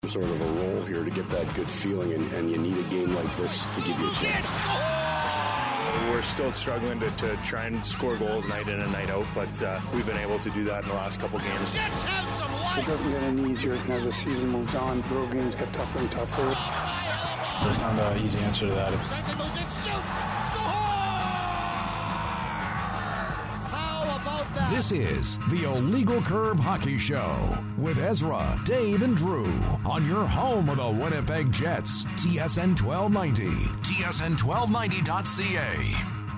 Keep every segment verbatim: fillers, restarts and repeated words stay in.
Sort of a role here to get that good feeling, and, and you need a game like this to give you a chance. We're still struggling to, to try and score goals night in and night out, but uh, we've been able to do that in the last couple games. Jets have some life. It doesn't get any easier as the season moves on. Road games get tougher and tougher. There's not an easy answer to that. Second moves in, shoots, scores! How about that? This is the Illegal Curve Hockey Show with Ezra, Dave, and Drew on your home of the Winnipeg Jets. T S N twelve ninety, T S N twelve ninety dot C A.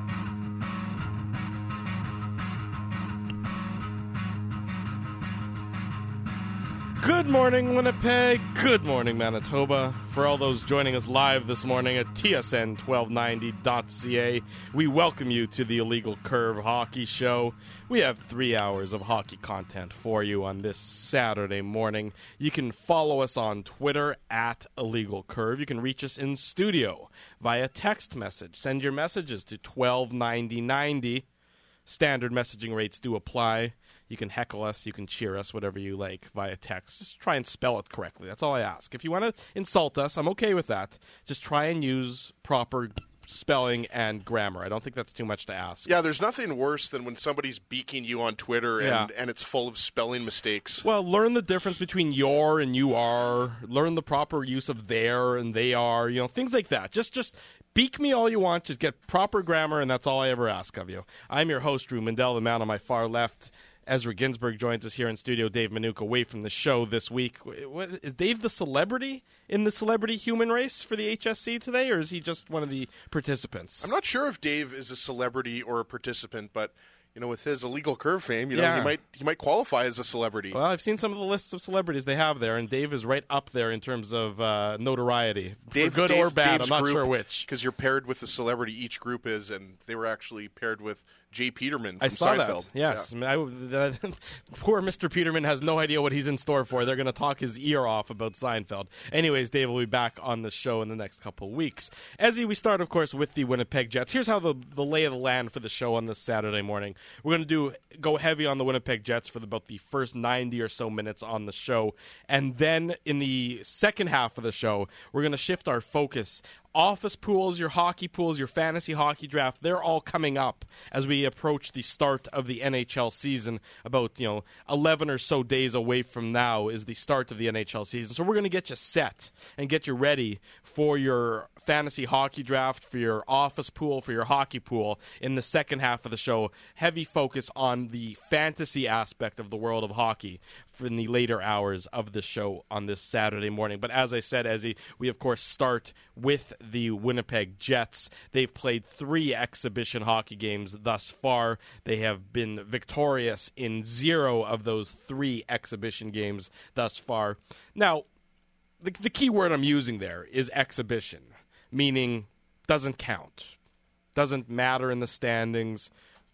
Good morning, Winnipeg. Good morning, Manitoba. For all those joining us live this morning at T S N twelve ninety dot C A, we welcome you to the Illegal Curve Hockey Show. We have three hours of hockey content for you on this Saturday morning. You can follow us on Twitter at Illegal Curve. You can reach us in studio via text message. Send your messages to twelve ninety ninety. Standard messaging rates do apply. You can heckle us, you can cheer us, whatever you like via text. Just try and spell it correctly. That's all I ask. If you want to insult us, I'm okay with that. Just try and use proper spelling and grammar. I don't think that's too much to ask. Yeah, there's nothing worse than when somebody's beaking you on Twitter and, Yeah. and it's full of spelling mistakes. Well, learn the difference between your and you are. Learn the proper use of their and they are. You know, things like that. Just, just beak me all you want. Just get proper grammar, and that's all I ever ask of you. I'm your host, Drew Mandel, the man on my far left. Ezra Ginsburg joins us here in studio. Dave Minuk away from the show this week. What, is Dave the celebrity in the celebrity human race for the H S C today, or is he just one of the participants? I'm not sure if Dave is a celebrity or a participant, but you know, with his Illegal Curve fame, you know, Yeah. he might he might qualify as a celebrity. Well, I've seen some of the lists of celebrities they have there, and Dave is right up there in terms of uh, notoriety. Dave, For good Dave, or bad, Dave's I'm not group, sure which. Because you're paired with the celebrity each group is, and they were actually paired with Jay Peterman from I saw Seinfeld. that. Yes. Yeah. I mean, I, the, poor Mister Peterman has no idea what he's in store for. They're going to talk his ear off about Seinfeld. Anyways, Dave will be back on the show in the next couple of weeks. Ezzy, we start, of course, with the Winnipeg Jets. Here's how the, the lay of the land for the show on this Saturday morning. We're going to do go heavy on the Winnipeg Jets for about the first ninety or so minutes on the show. And then in the second half of the show, we're going to shift our focus. Office pools, your hockey pools, your fantasy hockey draft, they're all coming up as we approach the start of the N H L season. About, you know, eleven or so days away from now is the start of the N H L season. So we're going to get you set and get you ready for your fantasy hockey draft, for your office pool, for your hockey pool in the second half of the show. Heavy focus on the fantasy aspect of the world of hockey for in the later hours of the show on this Saturday morning. But as I said, Ezzy, we of course start with the Winnipeg Jets. They've played three exhibition hockey games thus far. They have been victorious in zero of those three exhibition games thus far. Now, the, the key word I'm using there is exhibition, meaning doesn't count, doesn't matter in the standings.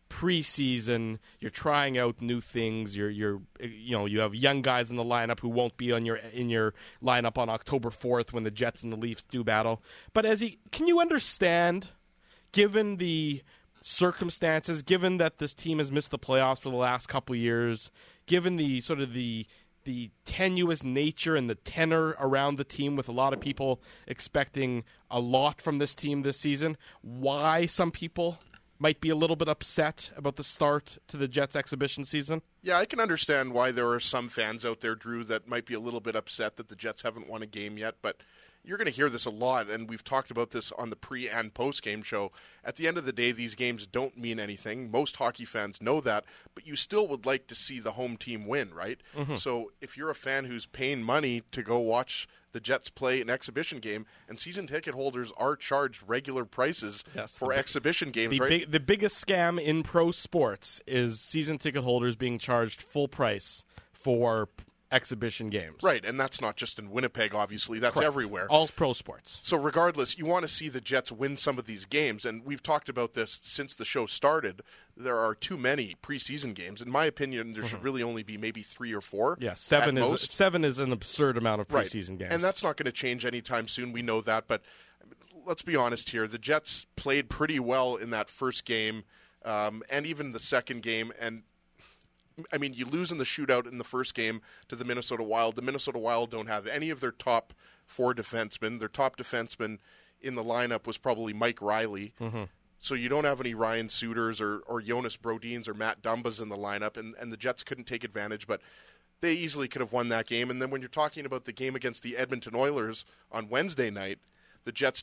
Preseason, you're trying out new things. You're, you're, you know, you have young guys in the lineup who won't be on your in your lineup on October fourth when the Jets and the Leafs do battle. But as he, can you understand, given the circumstances, given that this team has missed the playoffs for the last couple of years, given the sort of the the tenuous nature and the tenor around the team, with a lot of people expecting a lot from this team this season, why some people might be a little bit upset about the start to the Jets exhibition season? Yeah, I can understand why there are some fans out there, Drew, that might be a little bit upset that the Jets haven't won a game yet, but you're going to hear this a lot, and we've talked about this on the pre- and post-game show. At the end of the day, these games don't mean anything. Most hockey fans know that, but you still would like to see the home team win, right? Mm-hmm. So if you're a fan who's paying money to go watch the Jets play an exhibition game, and season ticket holders are charged regular prices yes, for the, exhibition games, the right? Big, the biggest scam in pro sports is season ticket holders being charged full price for exhibition games. Right, and that's not just in Winnipeg, obviously. That's Correct. everywhere. All pro sports. So regardless, you want to see the Jets win some of these games, and we've talked about this since the show started. There are too many preseason games. In my opinion, there mm-hmm. should really only be maybe three or four. Yeah, seven is most. seven is an absurd amount of preseason right. games. And that's not going to change anytime soon. We know that, but let's be honest here. The Jets played pretty well in that first game, um, and even the second game, and I mean, you lose in the shootout in the first game to the Minnesota Wild. The Minnesota Wild don't have any of their top four defensemen. Their top defenseman in the lineup was probably Mike Riley. Mm-hmm. So you don't have any Ryan Suiters or, or Jonas Brodins or Matt Dumbas in the lineup, and, and the Jets couldn't take advantage, but they easily could have won that game. And then when you're talking about the game against the Edmonton Oilers on Wednesday night, the Jets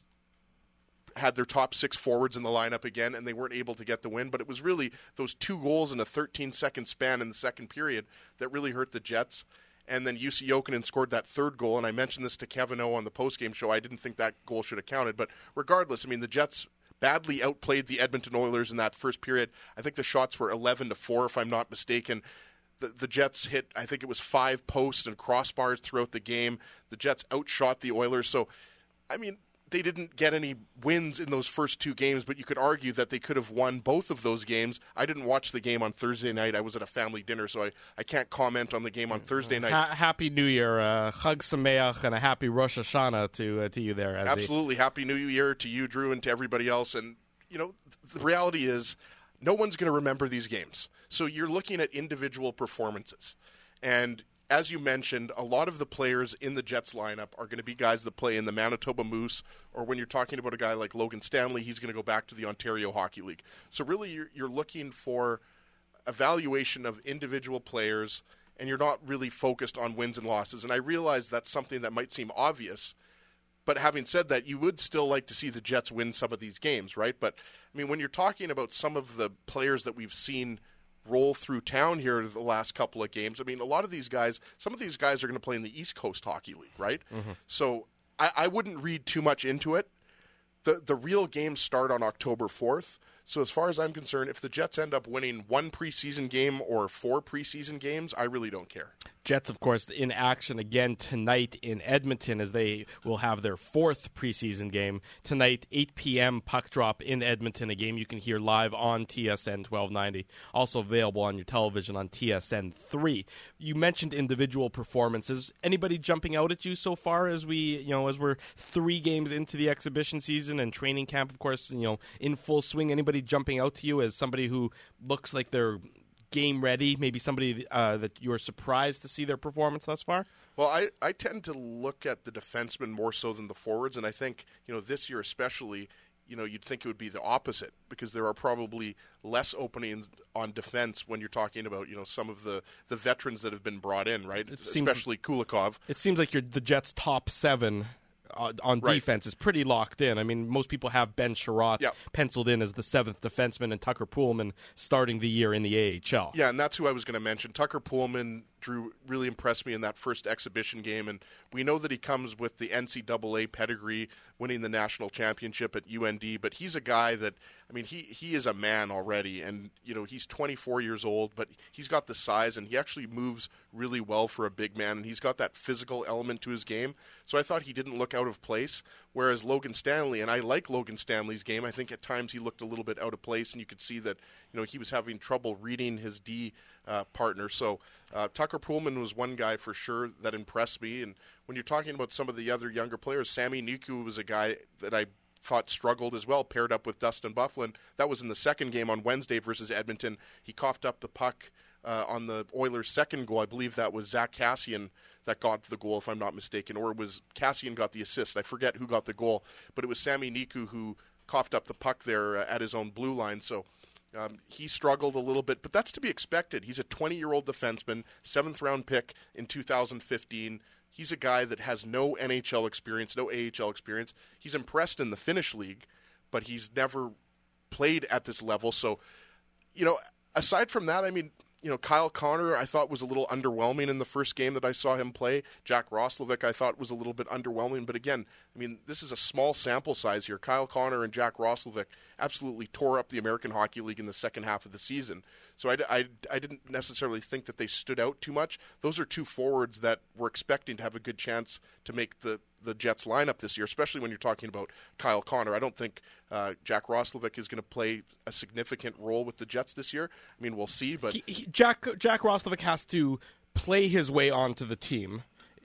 had their top six forwards in the lineup again, and they weren't able to get the win. But it was really those two goals in a thirteen-second span in the second period that really hurt the Jets. And then Jussi Jokinen scored that third goal, and I mentioned this to Kevin O on the postgame show. I didn't think that goal should have counted. But regardless, I mean, the Jets badly outplayed the Edmonton Oilers in that first period. I think the shots were eleven to four, if I'm not mistaken. The, the Jets hit, I think it was five posts and crossbars throughout the game. The Jets outshot the Oilers. So, I mean, they didn't get any wins in those first two games, but you could argue that they could have won both of those games. I didn't watch the game on Thursday night. I was at a family dinner, so I, I can't comment on the game on Thursday night. Ha- happy New Year, uh, Chag Sameach, and a happy Rosh Hashanah to uh, to you there. Ezzy. Absolutely. Happy New Year to you, Drew, and to everybody else. And, you know, the reality is no one's going to remember these games. So you're looking at individual performances. And as you mentioned, a lot of the players in the Jets lineup are going to be guys that play in the Manitoba Moose, or when you're talking about a guy like Logan Stanley, he's going to go back to the Ontario Hockey League. So really you're, you're looking for evaluation of individual players, and you're not really focused on wins and losses. And I realize that's something that might seem obvious, but having said that, you would still like to see the Jets win some of these games, right? But, I mean, when you're talking about some of the players that we've seen roll through town here the last couple of games. I mean, a lot of these guys, some of these guys are going to play in the East Coast Hockey League, right? Mm-hmm. So I, I wouldn't read too much into it. The the real games start on October fourth. So as far as I'm concerned, if the Jets end up winning one preseason game or four preseason games, I really don't care. Jets, of course, in action again tonight in Edmonton as they will have their fourth preseason game. Tonight, eight p.m. puck drop in Edmonton, a game you can hear live on T S N twelve ninety, also available on your television on T S N three. You mentioned individual performances. Anybody jumping out at you so far as we, you know, as we're three games into the exhibition season and training camp, of course, you know, in full swing? Anybody jumping out to you as somebody who looks like they're game ready, maybe somebody uh, that you were surprised to see their performance thus far? Well, I, I tend to look at the defensemen more so than the forwards, and I think, you know, this year especially, you know, you'd think it would be the opposite because there are probably less openings on defense when you're talking about, you know, some of the, the veterans that have been brought in, right? It especially seems, Kulikov. It seems like you're the Jets' top seven on right. defense is pretty locked in. I mean, most people have Ben Sherratt yep. penciled in as the seventh defenseman and Tucker Poolman starting the year in the A H L. Yeah, and that's who I was going to mention. Tucker Poolman, Drew, really impressed me in that first exhibition game, and we know that he comes with the N C double A pedigree, winning the national championship at U N D, but he's a guy that, I mean, he, he is a man already, and, you know, he's twenty-four years old, but he's got the size, and he actually moves really well for a big man, and he's got that physical element to his game, so I thought he didn't look out of place, whereas Logan Stanley, and I like Logan Stanley's game, I think at times he looked a little bit out of place, and you could see that, you know, he was having trouble reading his D uh, partner, so uh, Tucker Poolman was one guy for sure that impressed me, and when you're talking about some of the other younger players, Sami Niku was a guy that I thought struggled as well, paired up with Dustin Byfuglien. That was in the second game on Wednesday versus Edmonton. He coughed up the puck uh, on the Oilers' second goal. I believe that was Zach Kassian that got the goal, if I'm not mistaken, or it was Kassian got the assist. I forget who got the goal, but it was Sami Niku who coughed up the puck there uh, at his own blue line. So um, he struggled a little bit, but that's to be expected. He's a twenty-year-old defenseman, seventh-round pick in two thousand fifteen. He's a guy that has no N H L experience, no A H L experience. He's impressed in the Finnish league, but he's never played at this level. So, you know, aside from that, I mean, you know, Kyle Connor I thought was a little underwhelming in the first game that I saw him play. Jack Roslovic I thought was a little bit underwhelming. But again, I mean, this is a small sample size here. Kyle Connor and Jack Roslovic absolutely tore up the American Hockey League in the second half of the season. So I, I, I didn't necessarily think that they stood out too much. Those are two forwards that we're expecting to have a good chance to make the, the Jets lineup this year, especially when you're talking about Kyle Connor. I don't think uh, Jack Roslovic is going to play a significant role with the Jets this year. I mean, we'll see. But he, he, Jack Jack Roslovic has to play his way onto the team.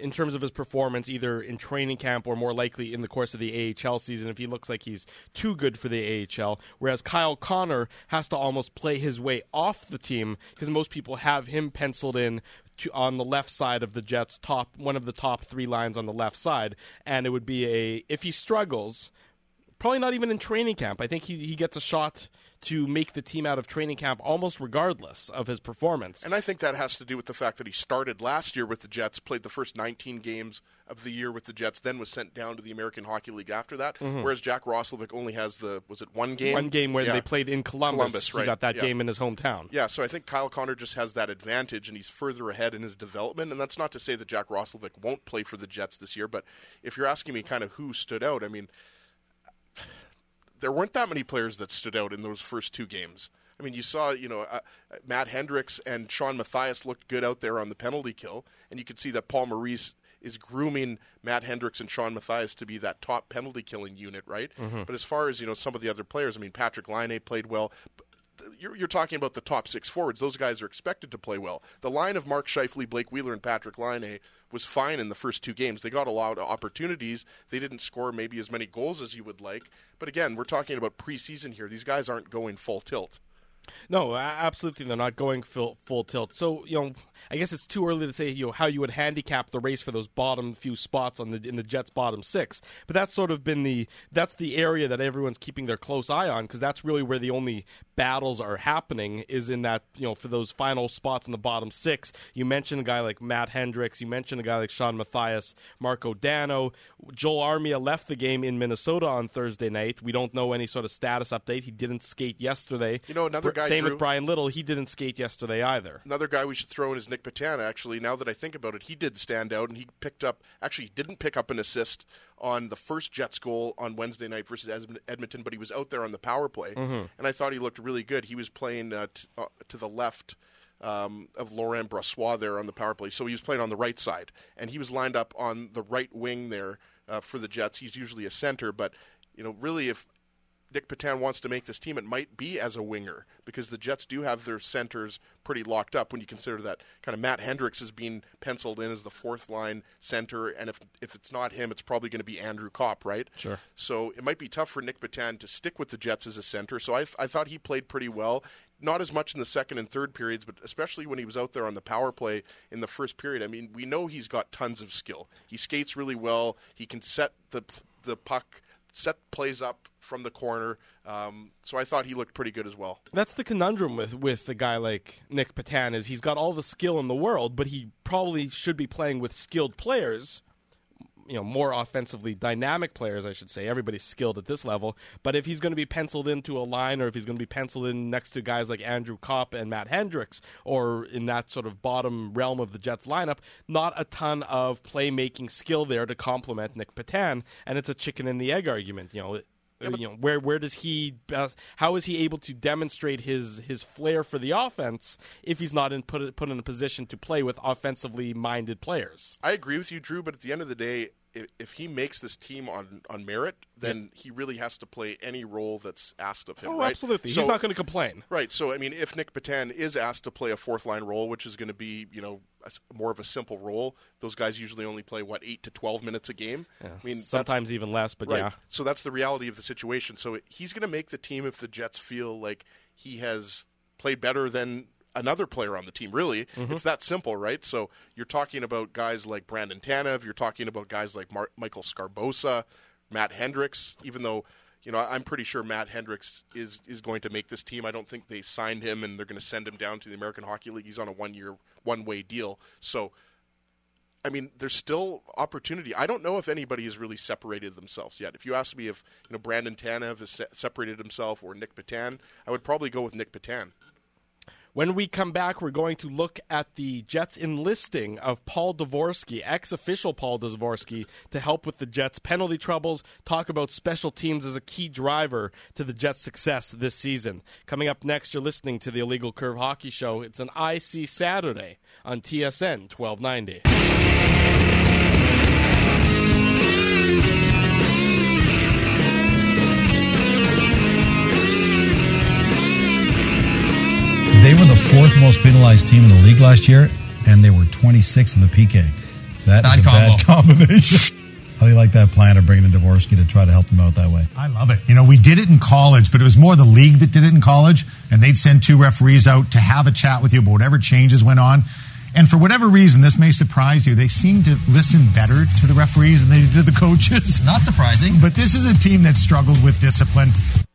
in terms of his performance, either in training camp or more likely in the course of the A H L season, if he looks like he's too good for the A H L. Whereas Kyle Connor has to almost play his way off the team because most people have him penciled in to, on the left side of the Jets, top one of the top three lines on the left side. And it would be a, if he struggles, probably not even in training camp. I think he, he gets a shot to make the team out of training camp almost regardless of his performance. And I think that has to do with the fact that he started last year with the Jets, played the first nineteen games of the year with the Jets, then was sent down to the American Hockey League after that, mm-hmm. whereas Jack Roslovic only has the, was it one game? One game where yeah. they played in Columbus. Columbus, right. He got that yeah. game in his hometown. Yeah, so I think Kyle Connor just has that advantage, and he's further ahead in his development, and that's not to say that Jack Roslovic won't play for the Jets this year, but if you're asking me kind of who stood out, I mean, there weren't that many players that stood out in those first two games. I mean, you saw, you know, uh, Matt Hendricks and Sean Mathias looked good out there on the penalty kill, and you could see that Paul Maurice is grooming Matt Hendricks and Sean Mathias to be that top penalty killing unit, right? Mm-hmm. But as far as, you know, some of the other players, I mean, Patrick Laine played well. You're, you're talking about the top six forwards. Those guys are expected to play well. The line of Mark Scheifele, Blake Wheeler, and Patrick Laine was fine in the first two games. They got a lot of opportunities. They didn't score maybe as many goals as you would like. But again, we're talking about preseason here. These guys aren't going full tilt. No, absolutely, they're not going full, full tilt. So, you know, I guess it's too early to say, you know, how you would handicap the race for those bottom few spots on the in the Jets' bottom six. But that's sort of been the that's the area that everyone's keeping their close eye on, because that's really where the only battles are happening, is in that, you know, for those final spots in the bottom six. You mentioned a guy like Matt Hendricks, you mentioned a guy like Sean Mathias, Marco Dano. Joel Armia left the game in Minnesota on Thursday night. We don't know any sort of status update. He didn't skate yesterday. You know, another guy, Same Drew, with Brian Little. He didn't skate yesterday either. Another guy we should throw in is Nick Petan, actually. Now that I think about it, he did stand out, and he picked up, actually he didn't pick up an assist on the first Jets goal on Wednesday night versus Edmonton, but he was out there on the power play, mm-hmm. and I thought he looked really good. He was playing uh, t- uh, to the left um, of Laurent Brossoit there on the power play, so he was playing on the right side, and he was lined up on the right wing there uh, for the Jets. He's usually a center, but you know, really, if Nick Petan wants to make this team, it might be as a winger, because the Jets do have their centers pretty locked up when you consider that kind of Matt Hendricks is being penciled in as the fourth line center, and if if it's not him, it's probably going to be Andrew Kopp, right? Sure. So it might be tough for Nick Petan to stick with the Jets as a center, so I, I thought he played pretty well. Not as much in the second and third periods, but especially when he was out there on the power play in the first period. I mean, we know he's got tons of skill. He skates really well. He can set the the puck, set plays up from the corner, um, so I thought he looked pretty good as well. That's the conundrum with, with a guy like Nick Petan, is he's got all the skill in the world, but he probably should be playing with skilled players, you know, more offensively dynamic players, I should say. Everybody's skilled at this level, but if he's going to be penciled into a line, or if he's going to be penciled in next to guys like Andrew Kopp and Matt Hendricks, or in that sort of bottom realm of the Jets lineup, not a ton of playmaking skill there to complement Nick Petan, and it's a chicken and the egg argument, you know. Yeah, you know, where where does he best, how is he able to demonstrate his, his flair for the offense if he's not in put put in a position to play with offensively minded players? I agree with you, Drew, but at the end of the day, if, if he makes this team on, on merit, then yeah. he really has to play any role that's asked of him. Oh, right? absolutely. So, he's not going to complain. Right. So, I mean, if Nick Petan is asked to play a fourth line role, which is going to be, you know, a, more of a simple role, those guys usually only play, what, eight to twelve minutes a game? Yeah. I mean, sometimes even less, but right. yeah. So that's the reality of the situation. So he's going to make the team if the Jets feel like he has played better than another player on the team, really. Mm-hmm. It's that simple, right? So you're talking about guys like Brandon Tanev, you're talking about guys like Mar- Michael Scarbosa, Matt Hendricks, even though, you know, I'm pretty sure Matt Hendricks is, is going to make this team. I don't think they signed him and they're going to send him down to the American Hockey League. He's on a one-year, one-way deal. So, I mean, there's still opportunity. I don't know if anybody has really separated themselves yet. If you ask me if, you know, Brandon Tanev has se- separated himself or Nick Petan, I would probably go with Nick Petan. When we come back, we're going to look at the Jets' enlisting of Paul Dvorsky, ex-official Paul Dvorsky, to help with the Jets' penalty troubles, talk about special teams as a key driver to the Jets' success this season. Coming up next, you're listening to the Illegal Curve Hockey Show. It's an I C Saturday on T S N twelve ninety. They were the fourth most penalized team in the league last year, and they were twenty-sixth in the P K. That bad is a combo. bad combination. How do you like that plan of bringing in Dvorsky to try to help them out that way? I love it. You know, we did it in college, but it was more the league that did it in college, and they'd send two referees out to have a chat with you about whatever changes went on. And for whatever reason, this may surprise you, they seem to listen better to the referees than they do to the coaches. Not surprising. But this is a team that struggled with discipline.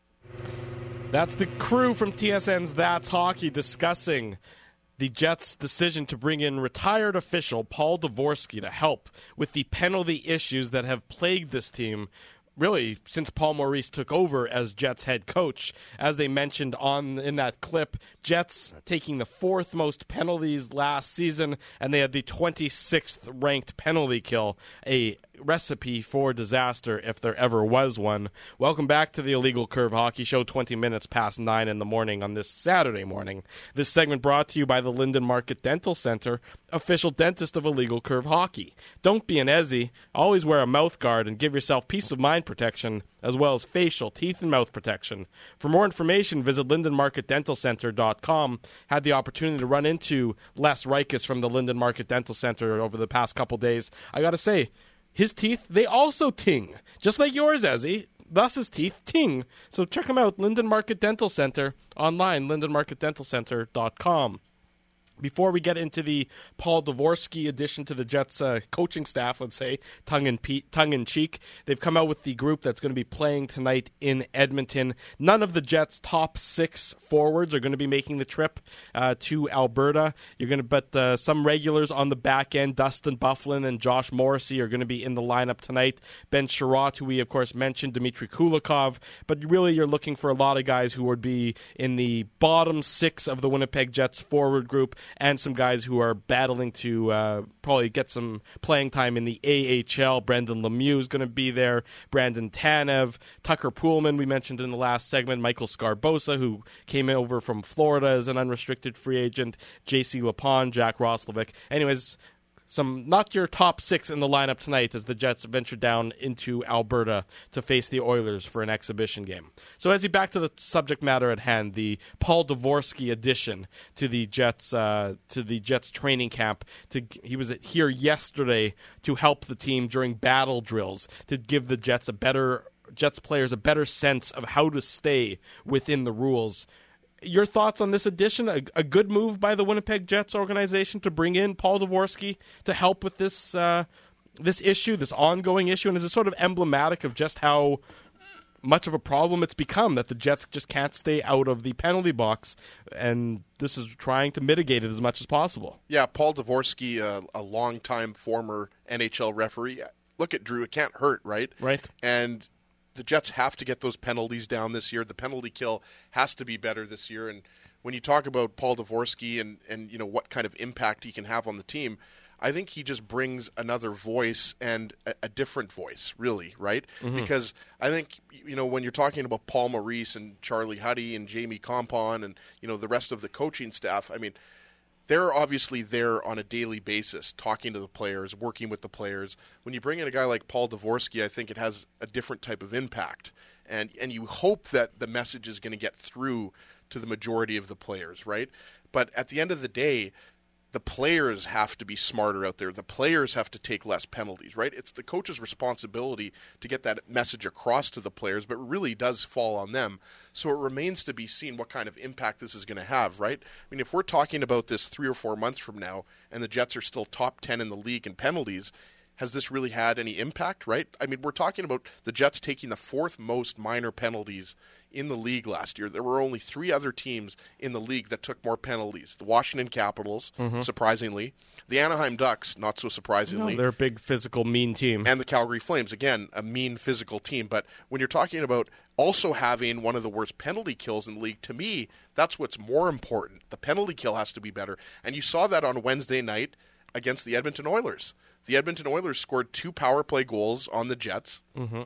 That's the crew from T S N's That's Hockey discussing the Jets' decision to bring in retired official Paul Dvorsky to help with the penalty issues that have plagued this team really since Paul Maurice took over as Jets head coach. As they mentioned on in that clip, Jets taking the fourth most penalties last season, and they had the twenty-sixth ranked penalty kill, a recipe for disaster if there ever was one. Welcome back to the Illegal Curve Hockey Show, twenty minutes past nine in the morning on this Saturday morning. This segment brought to you by the Linden Market Dental Center, official dentist of Illegal Curve Hockey. Don't be an Ezzy. Always wear a mouth guard and give yourself peace of mind protection, as well as facial, teeth, and mouth protection. For more information, visit linden market dental center dot com. Had the opportunity to run into Les Rikus from the Linden Market Dental Center over the past couple days. I gotta say, his teeth, they also ting. Just like yours, Ezzy. Thus his teeth ting. So check him out, Linden Market Dental Center, online, linden market dental center dot com. Before we get into the Paul Dvorsky addition to the Jets uh, coaching staff, let's say, tongue in, pe- tongue in cheek, they've come out with the group that's going to be playing tonight in Edmonton. None of the Jets' top six forwards are going to be making the trip uh, to Alberta. You're going to, but uh, some regulars on the back end, Dustin Byfuglien and Josh Morrissey, are going to be in the lineup tonight. Ben Sherratt, who we of course mentioned, Dmitry Kulikov, but really you're looking for a lot of guys who would be in the bottom six of the Winnipeg Jets forward group, and some guys who are battling to uh, probably get some playing time in the A H L. Brendan Lemieux is going to be there. Brandon Tanev, Tucker Poolman, we mentioned in the last segment. Michael Scarbosa, who came over from Florida as an unrestricted free agent. J C Lapon, Jack Roslovic. Anyways, some not your top six in the lineup tonight as the Jets venture down into Alberta to face the Oilers for an exhibition game. So as you back to the subject matter at hand, the Paul Dvorsky addition to the Jets uh, to the Jets training camp. To he was here yesterday to help the team during battle drills to give the Jets a better Jets players a better sense of how to stay within the rules. Your thoughts on this addition? A, a good move by the Winnipeg Jets organization to bring in Paul Dvorsky to help with this uh, this issue, this ongoing issue, and is it sort of emblematic of just how much of a problem it's become that the Jets just can't stay out of the penalty box, and this is trying to mitigate it as much as possible. Yeah, Paul Dvorsky, uh, a longtime former N H L referee. Look at Drew; it can't hurt, right? Right. And the Jets have to get those penalties down this year. The penalty kill has to be better this year. And when you talk about Paul Dvorsky and, and you know what kind of impact he can have on the team, I think he just brings another voice and a, a different voice, really, right? Mm-hmm. Because I think, you know, when you're talking about Paul Maurice and Charlie Huddy and Jamie Compon and, you know, the rest of the coaching staff, I mean, they're obviously there on a daily basis, talking to the players, working with the players. When you bring in a guy like Paul Dvorsky, I think it has a different type of impact. And and you hope that the message is going to get through to the majority of the players, right? But at the end of the day, the players have to be smarter out there. The players have to take less penalties, right? It's the coach's responsibility to get that message across to the players, but it really does fall on them. So it remains to be seen what kind of impact this is going to have, right? I mean, if we're talking about this three or four months from now and the Jets are still top ten in the league in penalties, has this really had any impact, right? I mean, we're talking about the Jets taking the fourth most minor penalties in the league last year. There were only three other teams in the league that took more penalties. The Washington Capitals, mm-hmm. surprisingly. The Anaheim Ducks, not so surprisingly. No, they're a big, physical, mean team. And the Calgary Flames, again, a mean, physical team. But when you're talking about also having one of the worst penalty kills in the league, to me, that's what's more important. The penalty kill has to be better. And you saw that on Wednesday night against the Edmonton Oilers. The Edmonton Oilers scored two power play goals on the Jets. Mm-hmm.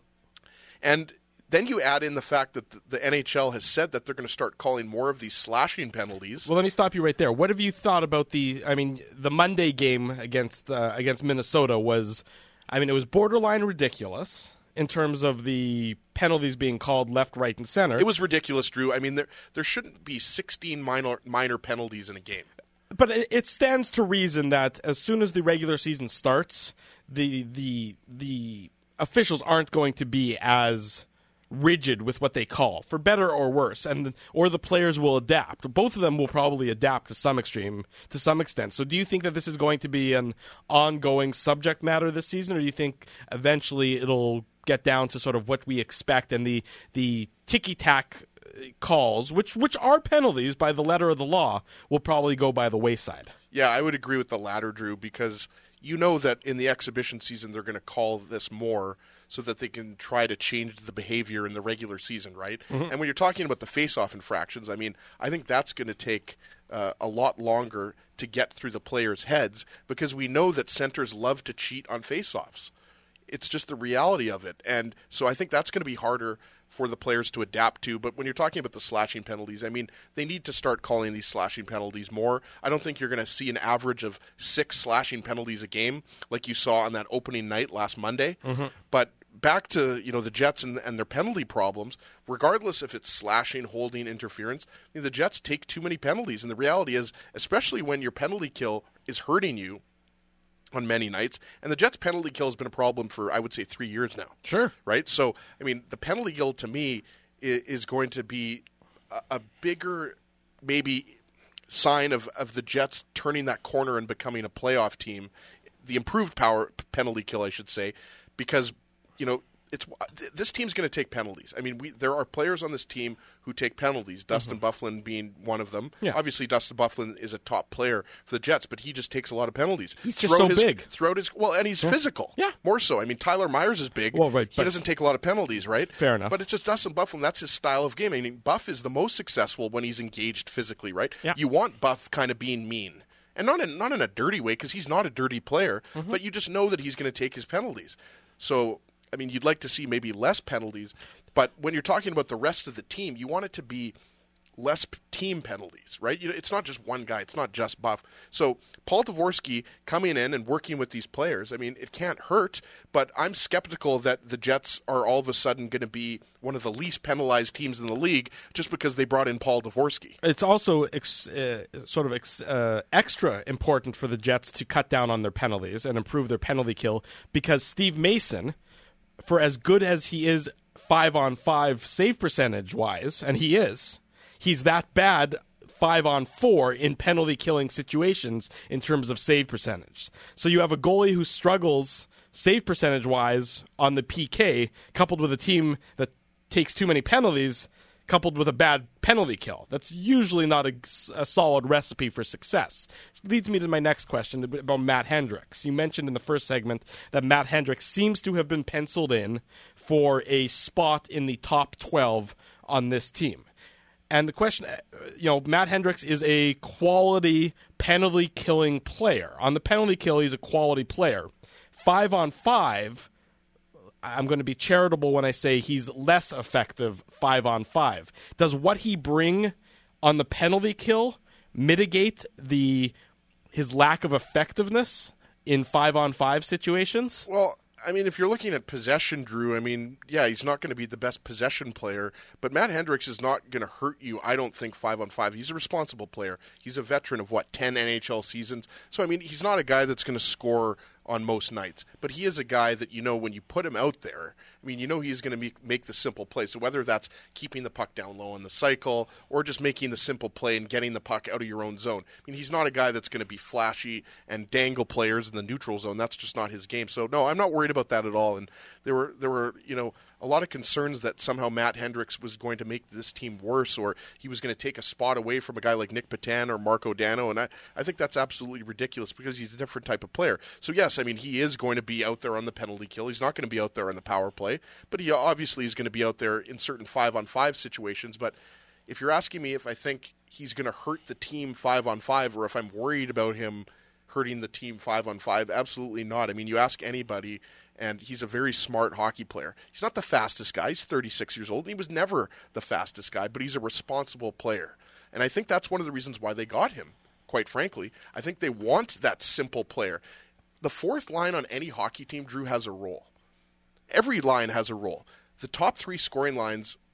And then you add in the fact that the, the N H L has said that they're going to start calling more of these slashing penalties. Well, let me stop you right there. What have you thought about the, I mean, the Monday game against uh, against Minnesota was, I mean, it was borderline ridiculous in terms of the penalties being called left, right, and center. It was ridiculous, Drew. I mean, there there shouldn't be sixteen minor minor penalties in a game. But it, it stands to reason that as soon as the regular season starts, the the the officials aren't going to be as rigid with what they call, for better or worse, and or the players will adapt. Both of them will probably adapt to some extreme, to some extent. So do you think that this is going to be an ongoing subject matter this season, or do you think eventually it'll get down to sort of what we expect, and the the ticky-tack calls, which which are penalties by the letter of the law, will probably go by the wayside? Yeah, I would agree with the latter, Drew, because you know that in the exhibition season they're going to call this more so that they can try to change the behavior in the regular season, right? Mm-hmm. And when you're talking about the face-off infractions, I mean, I think that's going to take uh, a lot longer to get through the players' heads, because we know that centers love to cheat on face-offs. It's just the reality of it. And so I think that's going to be harder for the players to adapt to. But when you're talking about the slashing penalties, I mean, they need to start calling these slashing penalties more. I don't think you're going to see an average of six slashing penalties a game like you saw on that opening night last Monday. Mm-hmm. But back to, you know, the Jets and, and their penalty problems, regardless if it's slashing, holding, interference, I mean, the Jets take too many penalties. And the reality is, especially when your penalty kill is hurting you on many nights, and the Jets' penalty kill has been a problem for, I would say, three years now. Sure. Right? So, I mean, the penalty kill, to me, is, is going to be a, a bigger, maybe, sign of, of the Jets turning that corner and becoming a playoff team, the improved power penalty kill, I should say, because, you know, it's this team's going to take penalties. I mean, we there are players on this team who take penalties, Dustin mm-hmm. Byfuglien being one of them. Yeah. Obviously, Dustin Byfuglien is a top player for the Jets, but he just takes a lot of penalties. He's just so his, big. Throughout his, well, and he's yeah. physical. Yeah. More so. I mean, Tyler Myers is big. Well, right, he doesn't take a lot of penalties, right? Fair enough. But it's just Dustin Byfuglien. That's his style of game. I mean, Buff is the most successful when he's engaged physically, right? Yeah. You want Buff kind of being mean. And not in, not in a dirty way, because he's not a dirty player, mm-hmm. but you just know that he's going to take his penalties. So, I mean, you'd like to see maybe less penalties, but when you're talking about the rest of the team, you want it to be less p- team penalties, right? You know, it's not just one guy. It's not just Buff. So Paul Dvorsky coming in and working with these players, I mean, it can't hurt, but I'm skeptical that the Jets are all of a sudden going to be one of the least penalized teams in the league just because they brought in Paul Dvorsky. It's also ex- uh, sort of ex- uh, extra important for the Jets to cut down on their penalties and improve their penalty kill, because Steve Mason, for as good as he is five-on-five save percentage-wise, and he is, he's that bad five-on-four in penalty-killing situations in terms of save percentage. So you have a goalie who struggles save percentage-wise on the P K, coupled with a team that takes too many penalties, coupled with a bad penalty kill. That's usually not a, a solid recipe for success. Which leads me to my next question about Matt Hendricks. You mentioned in the first segment that Matt Hendricks seems to have been penciled in for a spot in the top twelve on this team. And the question, you know, Matt Hendricks is a quality penalty-killing player. On the penalty kill, he's a quality player. Five on five, I'm going to be charitable when I say he's less effective five on five. Does what he bring on the penalty kill mitigate the his lack of effectiveness in five on five situations? Well, I mean, if you're looking at possession, Drew, I mean, yeah, he's not going to be the best possession player, but Matt Hendricks is not going to hurt you, I don't think, five on five. He's a responsible player. He's a veteran of, what, ten N H L seasons? So, I mean, he's not a guy that's going to score on most nights, but he is a guy that, you know, when you put him out there, I mean, you know he's going to make, make the simple play. So whether that's keeping the puck down low in the cycle or just making the simple play and getting the puck out of your own zone. I mean, he's not a guy that's going to be flashy and dangle players in the neutral zone. That's just not his game. So, no, I'm not worried about that at all. And there were, there were, you know, a lot of concerns that somehow Matt Hendricks was going to make this team worse, or he was going to take a spot away from a guy like Nick Petan or Marco Dano, and I, I think that's absolutely ridiculous because he's a different type of player. So yes, I mean, he is going to be out there on the penalty kill. He's not going to be out there on the power play, but he obviously is going to be out there in certain five-on-five situations. But if you're asking me if I think he's going to hurt the team five-on-five or if I'm worried about him hurting the team five-on-five, absolutely not. I mean, you ask anybody, and he's a very smart hockey player. He's not the fastest guy. He's thirty-six years old, and he was never the fastest guy, but he's a responsible player. And I think that's one of the reasons why they got him, quite frankly. I think they want that simple player. The fourth line on any hockey team, Drew, has a role. Every line has a role. The top three scoring lines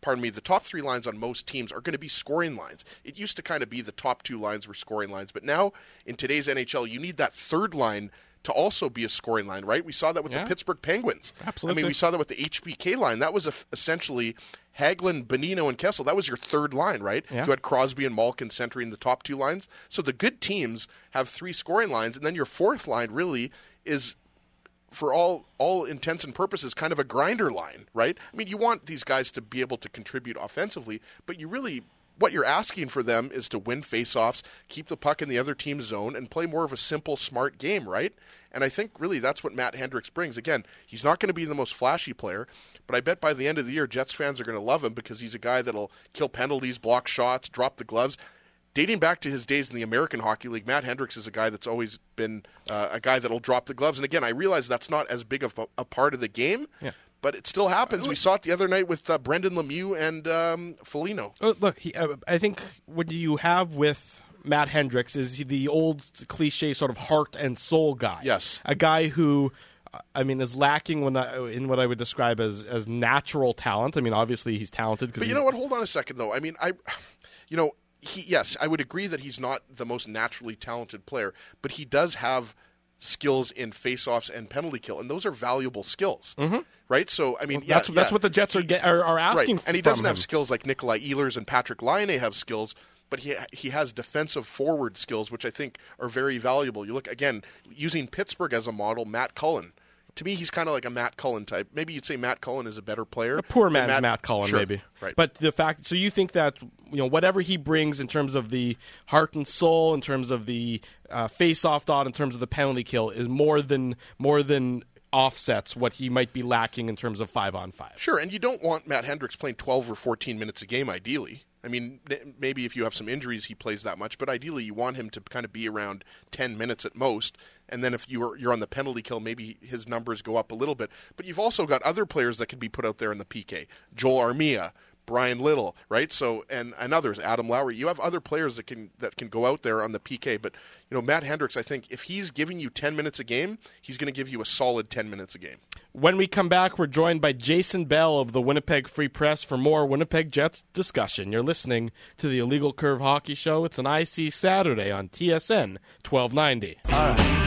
pardon me, the top three lines on most teams are going to be scoring lines. It used to kind of be the top two lines were scoring lines, but now in today's N H L, you need that third line to also be a scoring line, right? We saw that with yeah. the Pittsburgh Penguins. Absolutely. I mean, we saw that with the H B K line. That was a, essentially Hagelin, Bonino, and Kessel. That was your third line, right? Yeah. You had Crosby and Malkin centering the top two lines. So the good teams have three scoring lines, and then your fourth line really is, for all all intents and purposes, kind of a grinder line, right? I mean, you want these guys to be able to contribute offensively, but you really, what you're asking for them is to win faceoffs, keep the puck in the other team's zone, and play more of a simple, smart game, right? And I think really that's what Matt Hendricks brings. Again, he's not going to be the most flashy player, but I bet by the end of the year, Jets fans are going to love him because he's a guy that'll kill penalties, block shots, drop the gloves. Dating back to his days in the American Hockey League, Matt Hendricks is a guy that's always been uh, a guy that'll drop the gloves. And again, I realize that's not as big of a, a part of the game, yeah. but it still happens. We saw it the other night with uh, Brendan Lemieux and um, Foligno. Look, he, uh, I think what you have with Matt Hendricks is the old cliche sort of heart and soul guy. Yes. A guy who, I mean, is lacking when I, in what I would describe as, as natural talent. I mean, obviously he's talented. But you know what? Hold on a second, though. I mean, I, you know, he, yes, I would agree that he's not the most naturally talented player, but he does have skills in face-offs and penalty kill, and those are valuable skills, mm-hmm. right? So, I mean, well, yeah, that's, yeah. that's what the Jets are, get, are, are asking right. from And he doesn't him. have skills like Nikolai Ehlers and Patrick Laine have skills, but he he has defensive forward skills, which I think are very valuable. You look, again, using Pittsburgh as a model, Matt Cullen. To me, he's kind of like a Matt Cullen type. Maybe you'd say Matt Cullen is a better player. A poor man's Matt, Matt Cullen, sure. maybe. Right. But the fact, so you think that, you know, whatever he brings in terms of the heart and soul, in terms of the uh, face-off dot, in terms of the penalty kill, is more than more than offsets what he might be lacking in terms of five-on-five. Sure, and you don't want Matt Hendricks playing twelve or fourteen minutes a game, ideally. I mean, maybe if you have some injuries, he plays that much, but ideally you want him to kind of be around ten minutes at most, and then if you're you're on the penalty kill, maybe his numbers go up a little bit. But you've also got other players that can be put out there in the P K. Joel Armia, Brian Little, right? So and, and others, Adam Lowry. You have other players that can that can go out there on the P K. But you know, Matt Hendricks, I think if he's giving you ten minutes a game, he's going to give you a solid ten minutes a game. When we come back, we're joined by Jason Bell of the Winnipeg Free Press for more Winnipeg Jets discussion. You're listening to the Illegal Curve Hockey Show. It's an I C Saturday on T S N twelve ninety. All right.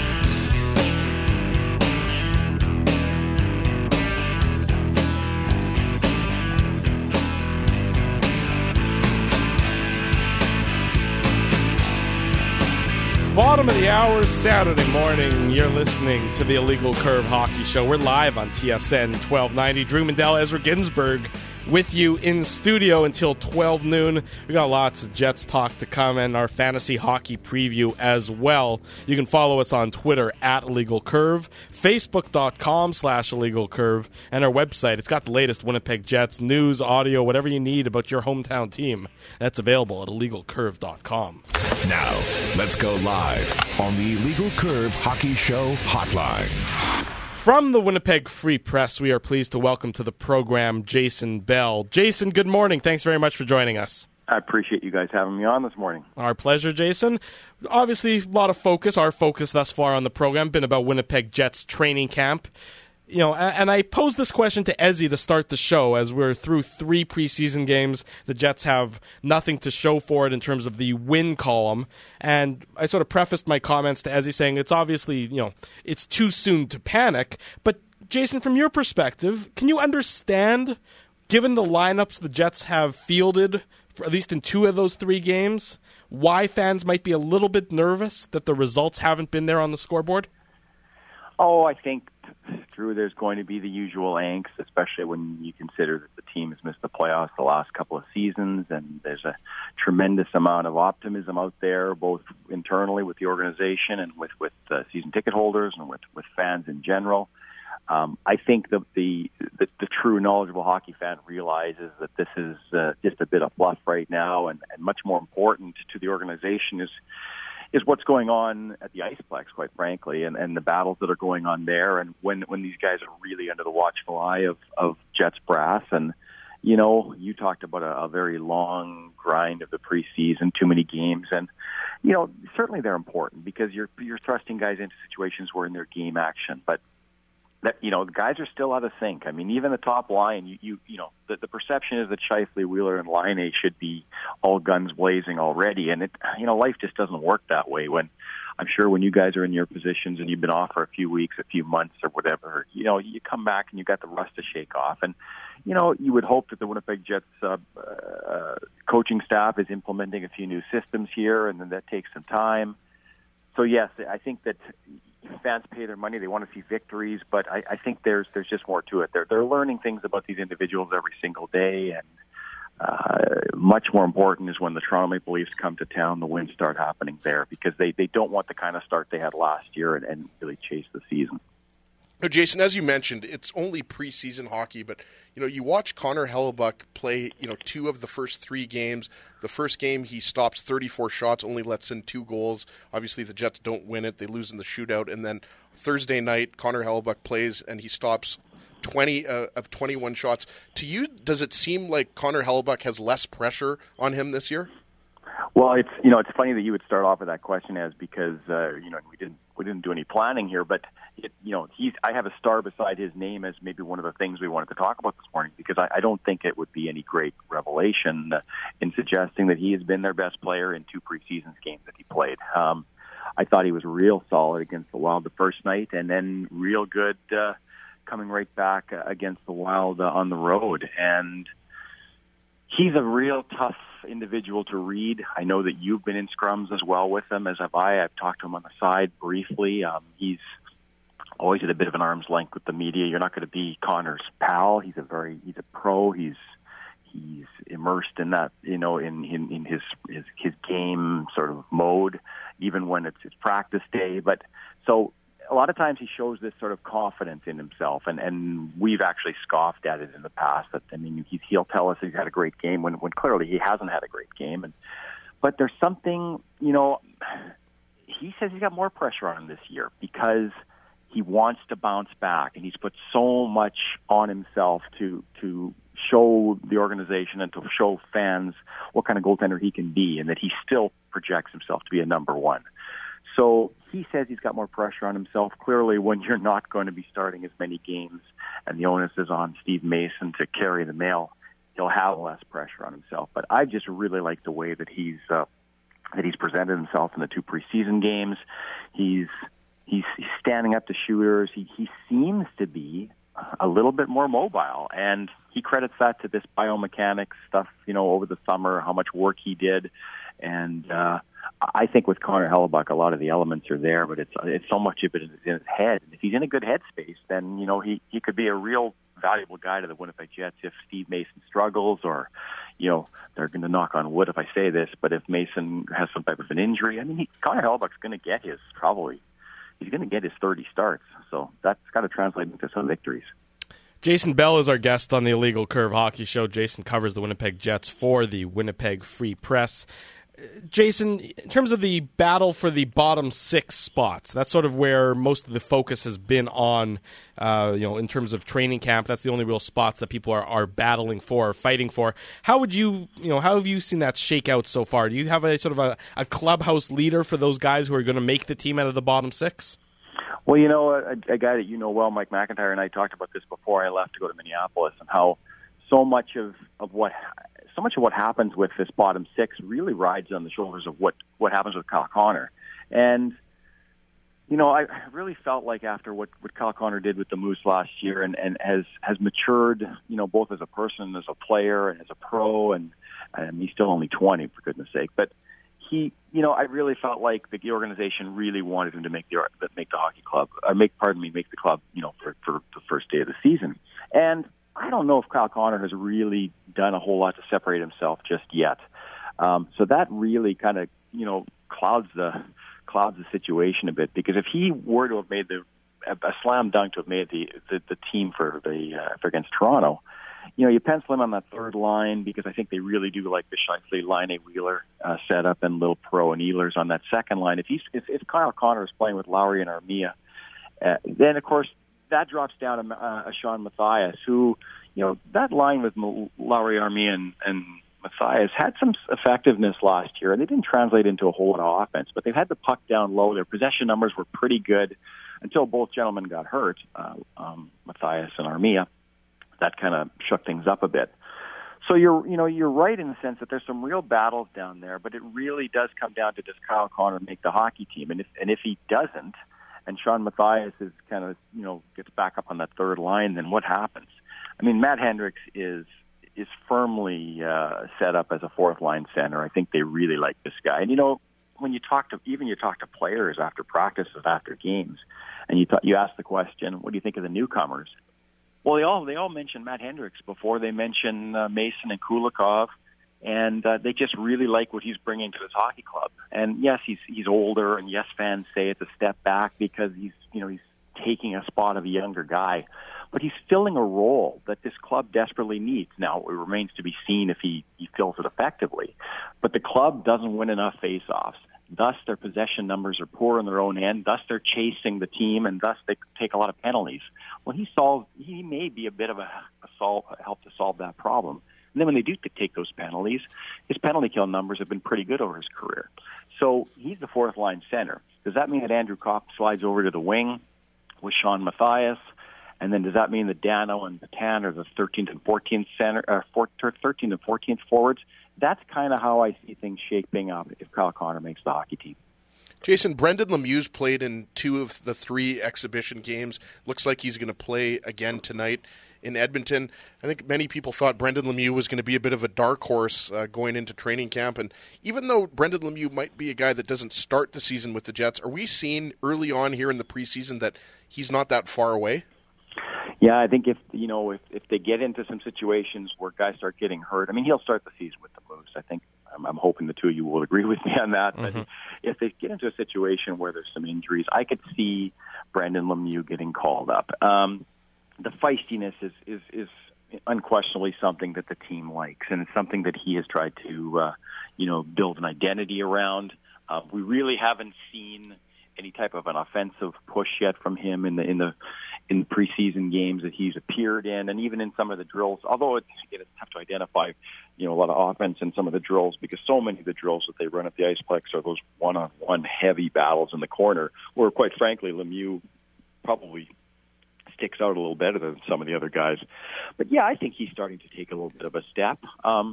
Bottom of the hour, Saturday morning. You're listening to the Illegal Curve Hockey Show. We're live on T S N twelve ninety. Drew Mandel, Ezra Ginsburg with you in studio until twelve noon. We got lots of Jets talk to come and our fantasy hockey preview as well. You can follow us on Twitter at Illegal Curve, Facebook.com slash Illegal Curve, and our website. It's got the latest Winnipeg Jets news, audio, whatever you need about your hometown team. That's available at illegal curve dot com. Now, let's go live on the Illegal Curve Hockey Show hotline. From the Winnipeg Free Press, we are pleased to welcome to the program Jason Bell. Jason, good morning. Thanks very much for joining us. I appreciate you guys having me on this morning. Our pleasure, Jason. Obviously, a lot of focus, our focus thus far on the program, been about Winnipeg Jets training camp. You know, and I posed this question to Ezzy to start the show. As we're through three preseason games, the Jets have nothing to show for it in terms of the win column. And I sort of prefaced my comments to Ezzy saying it's obviously, you know, it's too soon to panic. But Jason, from your perspective, can you understand, given the lineups the Jets have fielded, for at least in two of those three games, why fans might be a little bit nervous that the results haven't been there on the scoreboard? Oh, I think, Drew, there's going to be the usual angst, especially when you consider that the team has missed the playoffs the last couple of seasons, and there's a tremendous amount of optimism out there, both internally with the organization and with, with uh, season ticket holders and with, with fans in general. Um, I think the, the, the, the true knowledgeable hockey fan realizes that this is uh, just a bit of bluff right now, and, and much more important to the organization is is what's going on at the Iceplex, quite frankly, and, and the battles that are going on there, and when when these guys are really under the watchful eye of, of Jets brass. And, you know, you talked about a, a very long grind of the preseason, too many games, and, you know, certainly they're important because you're you're thrusting guys into situations where in their game action. But that, you know, the guys are still out of sync. I mean, even the top line, you, you, you know, the, the perception is that Scheifele, Wheeler, and Laine should be all guns blazing already. And it, you know, life just doesn't work that way. When I'm sure when you guys are in your positions and you've been off for a few weeks, a few months or whatever, you know, you come back and you got the rust to shake off. And, you know, you would hope that the Winnipeg Jets uh, uh, coaching staff is implementing a few new systems here, and then that takes some time. So, yes, I think that fans pay their money. They want to see victories, but I, I think there's there's just more to it. They're, they're learning things about these individuals every single day, and uh, much more important is when the Toronto Maple Leafs come to town, the wins start happening there, because they, they don't want the kind of start they had last year and, and really chase the season. No, Jason, as you mentioned, it's only preseason hockey, but you know, you watch Connor Hellebuyck play, you know, two of the first three games. The first game he stops thirty-four shots, only lets in two goals. Obviously, the Jets don't win it; they lose in the shootout. And then Thursday night, Connor Hellebuyck plays and he stops twenty uh, of twenty-one shots. To you, does it seem like Connor Hellebuyck has less pressure on him this year? Well, it's you know it's funny that you would start off with that question, as because uh, you know we didn't we didn't do any planning here, but it, you know he's I have a star beside his name as maybe one of the things we wanted to talk about this morning, because I, I don't think it would be any great revelation uh, in suggesting that he has been their best player in two preseason games that he played. Um, I thought he was real solid against the Wild the first night, and then real good uh, coming right back uh, against the Wild uh, on the road, and he's a real tough individual to read. I know that you've been in scrums as well with him, as have I. I've talked to him on the side briefly. Um, he's always at a bit of an arm's length with the media. You're not going to be Connor's pal. He's a very, he's a pro. He's, he's immersed in that, you know, in, in, in his, his, his game sort of mode, even when it's his practice day. But so, a lot of times he shows this sort of confidence in himself, and, and we've actually scoffed at it in the past. That, I mean, he, he'll tell us he's had a great game when, when clearly he hasn't had a great game. And but there's something, you know, he says he's got more pressure on him this year because he wants to bounce back, and he's put so much on himself to to show the organization and to show fans what kind of goaltender he can be, and that he still projects himself to be a number one. So he says he's got more pressure on himself. Clearly, when you're not going to be starting as many games and the onus is on Steve Mason to carry the mail, he'll have less pressure on himself. But I just really like the way that he's uh, that he's presented himself in the two preseason games. He's he's, he's standing up to shooters. He he seems to be a little bit more mobile, and he credits that to this biomechanics stuff, you know, over the summer, how much work he did. And uh, I think with Connor Hellebuyck, a lot of the elements are there, but it's it's so much of it is in his head. And if he's in a good headspace, then, you know, he, he could be a real valuable guy to the Winnipeg Jets if Steve Mason struggles, or, you know, they're going to knock on wood if I say this, but if Mason has some type of an injury, I mean, he, Connor Hellebuyck's going to get his, probably, he's going to get his thirty starts. So that's got to translate into some victories. Jason Bell is our guest on the Illegal Curve Hockey Show. Jason covers the Winnipeg Jets for the Winnipeg Free Press. Jason, in terms of the battle for the bottom six spots, that's sort of where most of the focus has been on, uh, you know, in terms of training camp. That's the only real spots that people are, are battling for, or fighting for. How would you, you know, how have you seen that shake out so far? Do you have a sort of a, a clubhouse leader for those guys who are going to make the team out of the bottom six? Well, you know, a, a guy that you know well, Mike McIntyre, and I talked about this before I left to go to Minneapolis, and how so much of, of what so much of what happens with this bottom six really rides on the shoulders of what, what happens with Kyle Connor. And, you know, I really felt like after what, what Kyle Connor did with the Moose last year, and, and has, has matured, you know, both as a person, as a player, and as a pro, and, and he's still only twenty, for goodness sake. But he, you know, I really felt like the organization really wanted him to make the make the hockey club, or make, pardon me, make the club, you know, for, for the first day of the season. And I don't know if Kyle Connor has really done a whole lot to separate himself just yet. Um, so that really kind of, you know, clouds the clouds the situation a bit, because if he were to have made the a slam dunk to have made the the, the team for the uh, for against Toronto, you know, you pencil him on that third line, because I think they really do like the Scheifele, Laine, Wheeler uh, setup, and Little Pro and Ehlers on that second line. If he's if, if Kyle Connor is playing with Lowry and Armia, uh, then of course that drops down to uh, Sean Matthias, who, you know, that line with Lowry, Armia, and, and Matthias had some effectiveness last year, and they didn't translate into a whole lot of offense, but they've had the puck down low. Their possession numbers were pretty good. until both gentlemen got hurt, uh, um, Matthias and Armia, that kind of shook things up a bit. So you're, you know, you're right in the sense that there's some real battles down there, but it really does come down to, does Kyle Connor make the hockey team? And if, and if he doesn't, and Sean Matthias is kind of, you know, gets back up on that third line, then what happens? I mean, Matt Hendricks is, is firmly uh, set up as a fourth line center. I think they really like this guy. And, you know, when you talk to, even you talk to players after practices, after games, and you th- you ask the question, what do you think of the newcomers? Well, they all they all mention Matt Hendricks before they mention uh, Mason and Kulikov, and uh, they just really like what he's bringing to this hockey club. And yes, he's he's older, and yes, fans say it's a step back because he's you know he's taking a spot of a younger guy, but he's filling a role that this club desperately needs. Now, it remains to be seen if he, he fills it effectively, but the club doesn't win enough faceoffs. Thus, their possession numbers are poor in their own end. Thus, they're chasing the team, and thus they take a lot of penalties. Well, he solved. He may be a bit of a, a solve, help to solve that problem. And then when they do take those penalties, his penalty kill numbers have been pretty good over his career. So he's the fourth line center. Does that mean that Andrew Kopp slides over to the wing with Sean Matthias? And then does that mean that Dano and Patan are the thirteenth and fourteenth center, uh, thirteenth and fourteenth forwards? That's kind of how I see things shaping up if Kyle Connor makes the hockey team. Jason, Brendan Lemieux's played in two of the three exhibition games. Looks like he's going to play again tonight in Edmonton. I think many people thought Brendan Lemieux was going to be a bit of a dark horse uh, going into training camp. And even though Brendan Lemieux might be a guy that doesn't start the season with the Jets, are we seeing early on here in the preseason that he's not that far away? Yeah, I think if you know if, if they get into some situations where guys start getting hurt, I mean, he'll start the season with the Moose. I think I'm, I'm hoping the two of you will agree with me on that. Mm-hmm. But if they get into a situation where there's some injuries, I could see Brendan Lemieux getting called up. Um, the feistiness is, is is unquestionably something that the team likes, and it's something that he has tried to uh, you know build an identity around. Uh, we really haven't seen any type of an offensive push yet from him in the in the in the preseason games that he's appeared in, and even in some of the drills. Although it's, it's tough to identify, you know, a lot of offense in some of the drills because so many of the drills that they run at the Iceplex are those one-on-one heavy battles in the corner, where quite frankly Lemieux probably sticks out a little better than some of the other guys. But yeah, I think he's starting to take a little bit of a step. Um,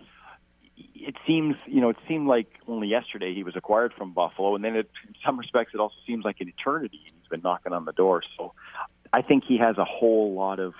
It seems, you know, it seemed like only yesterday he was acquired from Buffalo, and then it, in some respects it also seems like an eternity. He's been knocking on the door. So I think he has a whole lot of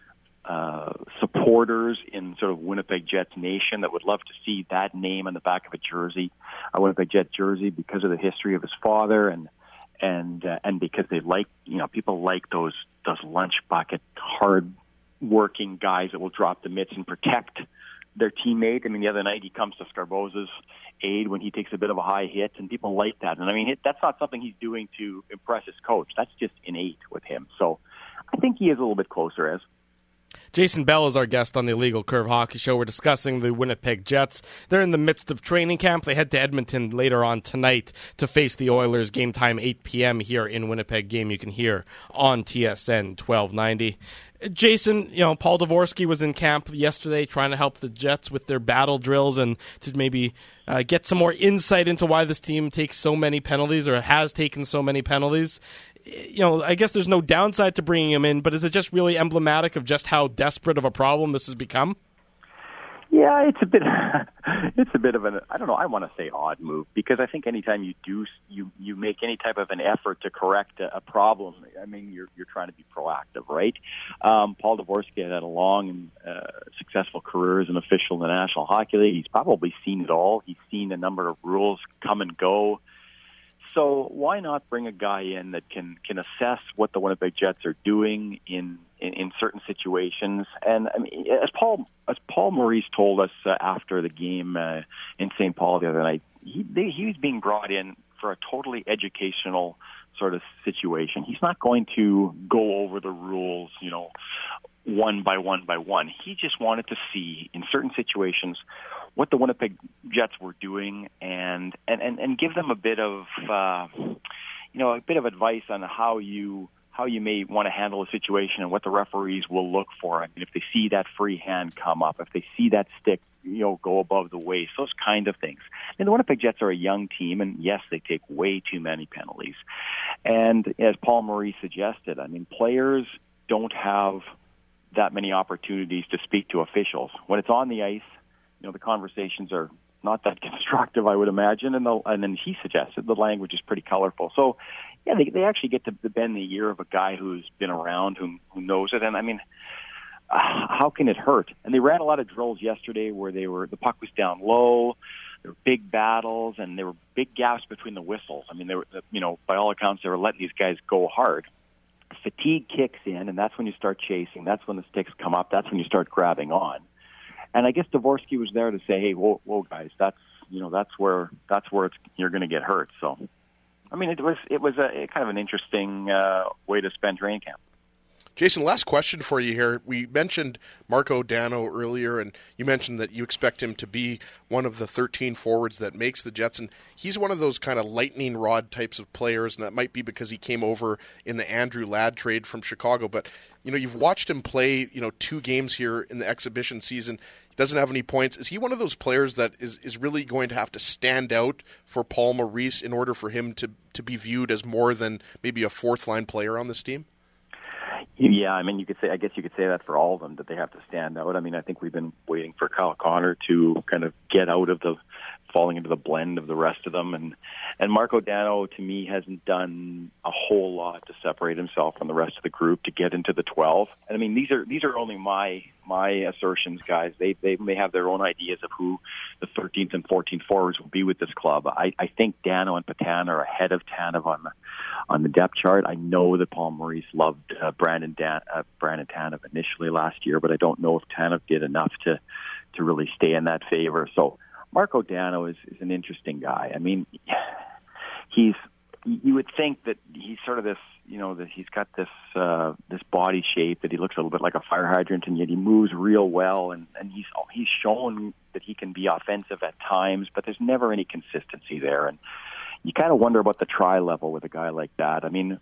uh, supporters in sort of Winnipeg Jets Nation that would love to see that name on the back of a jersey, a Winnipeg Jet jersey, because of the history of his father and and uh, and because they like, you know, people like those those lunch bucket, hard working guys that will drop the mitts and protect their teammate. I mean, the other night he comes to Scarboza's aid when he takes a bit of a high hit, and people like that. And I mean, that's not something he's doing to impress his coach. That's just innate with him. So I think he is a little bit closer, as. Jason Bell is our guest on the Illegal Curve Hockey Show. We're discussing the Winnipeg Jets. They're in the midst of training camp. They head to Edmonton later on tonight to face the Oilers. Game time eight p.m. here in Winnipeg. Game you can hear on T S N twelve ninety. Jason, you know, Paul Dvorsky was in camp yesterday trying to help the Jets with their battle drills and to maybe uh, get some more insight into why this team takes so many penalties or has taken so many penalties. You know, I guess there's no downside to bringing him in, but is it just really emblematic of just how desperate of a problem this has become? Yeah, it's a bit. It's a bit of an. I don't know. I want to say odd move because I think anytime you do, you you make any type of an effort to correct a, a problem. I mean, you're you're trying to be proactive, right? Um, Paul Dvorsky had a long and uh, successful career as an official in the National Hockey League. He's probably seen it all. He's seen a number of rules come and go. So why not bring a guy in that can can assess what the Winnipeg Jets are doing in in, in certain situations? And I mean, as Paul as Paul Maurice told us uh, after the game uh, in Saint Paul the other night, he they, he was being brought in for a totally educational sort of situation. He's not going to go over the rules, you know, one by one by one. He just wanted to see in certain situations what the Winnipeg Jets were doing and and, and, and give them a bit of, uh, you know, a bit of advice on how you how you may want to handle a situation and what the referees will look for. I mean, if they see that free hand come up, if they see that stick, you know, go above the waist, those kind of things. And the Winnipeg Jets are a young team, and yes, they take way too many penalties. And as Paul Maurice suggested, I mean, players don't have that many opportunities to speak to officials. When it's on the ice, you know, the conversations are not that constructive, I would imagine, and, the, and then he suggested the language is pretty colorful. So, yeah, they, they actually get to bend the ear of a guy who's been around, who, who knows it. And, I mean, uh, how can it hurt? And they ran a lot of drills yesterday where they were the puck was down low, there were big battles, and there were big gaps between the whistles. I mean, they were, you know, by all accounts, they were letting these guys go hard. Fatigue kicks in, and that's when you start chasing. That's when the sticks come up. That's when you start grabbing on. And I guess Dvorsky was there to say, "Hey, whoa, whoa, guys, that's you know that's where that's where it's, you're going to get hurt." So, I mean, it was it was a, a kind of an interesting uh, way to spend training camp. Jason, last question for you here. We mentioned Marco Dano earlier, and you mentioned that you expect him to be one of the thirteen forwards that makes the Jets, and he's one of those kind of lightning rod types of players, and that might be because he came over in the Andrew Ladd trade from Chicago. But you know, you've watched him play, you know, two games here in the exhibition season. He doesn't have any points. Is he one of those players that is, is really going to have to stand out for Paul Maurice in order for him to, to be viewed as more than maybe a fourth-line player on this team? Yeah, I mean, you could say, I guess you could say that for all of them, that they have to stand out. I mean, I think we've been waiting for Kyle Connor to kind of get out of the, falling into the blend of the rest of them. And, and Marco Dano, to me, hasn't done a whole lot to separate himself from the rest of the group to get into the twelve. And I mean, these are, these are only my, my assertions, guys. They, they may have their own ideas of who the thirteenth and fourteenth forwards will be with this club. I, I think Dano and Patan are ahead of Tanev on the, on the depth chart. I know that Paul Maurice loved uh, Brandon Dan, uh, Brandon Tanev initially last year, but I don't know if Tanev did enough to to really stay in that favor. So Marco Dano is, is an interesting guy. I mean, he's you would think that he's sort of this, you know, that he's got this uh, this body shape that he looks a little bit like a fire hydrant, and yet he moves real well, and, and he's he's shown that he can be offensive at times, but there's never any consistency there. And you kind of wonder about the try level with a guy like that. I mean,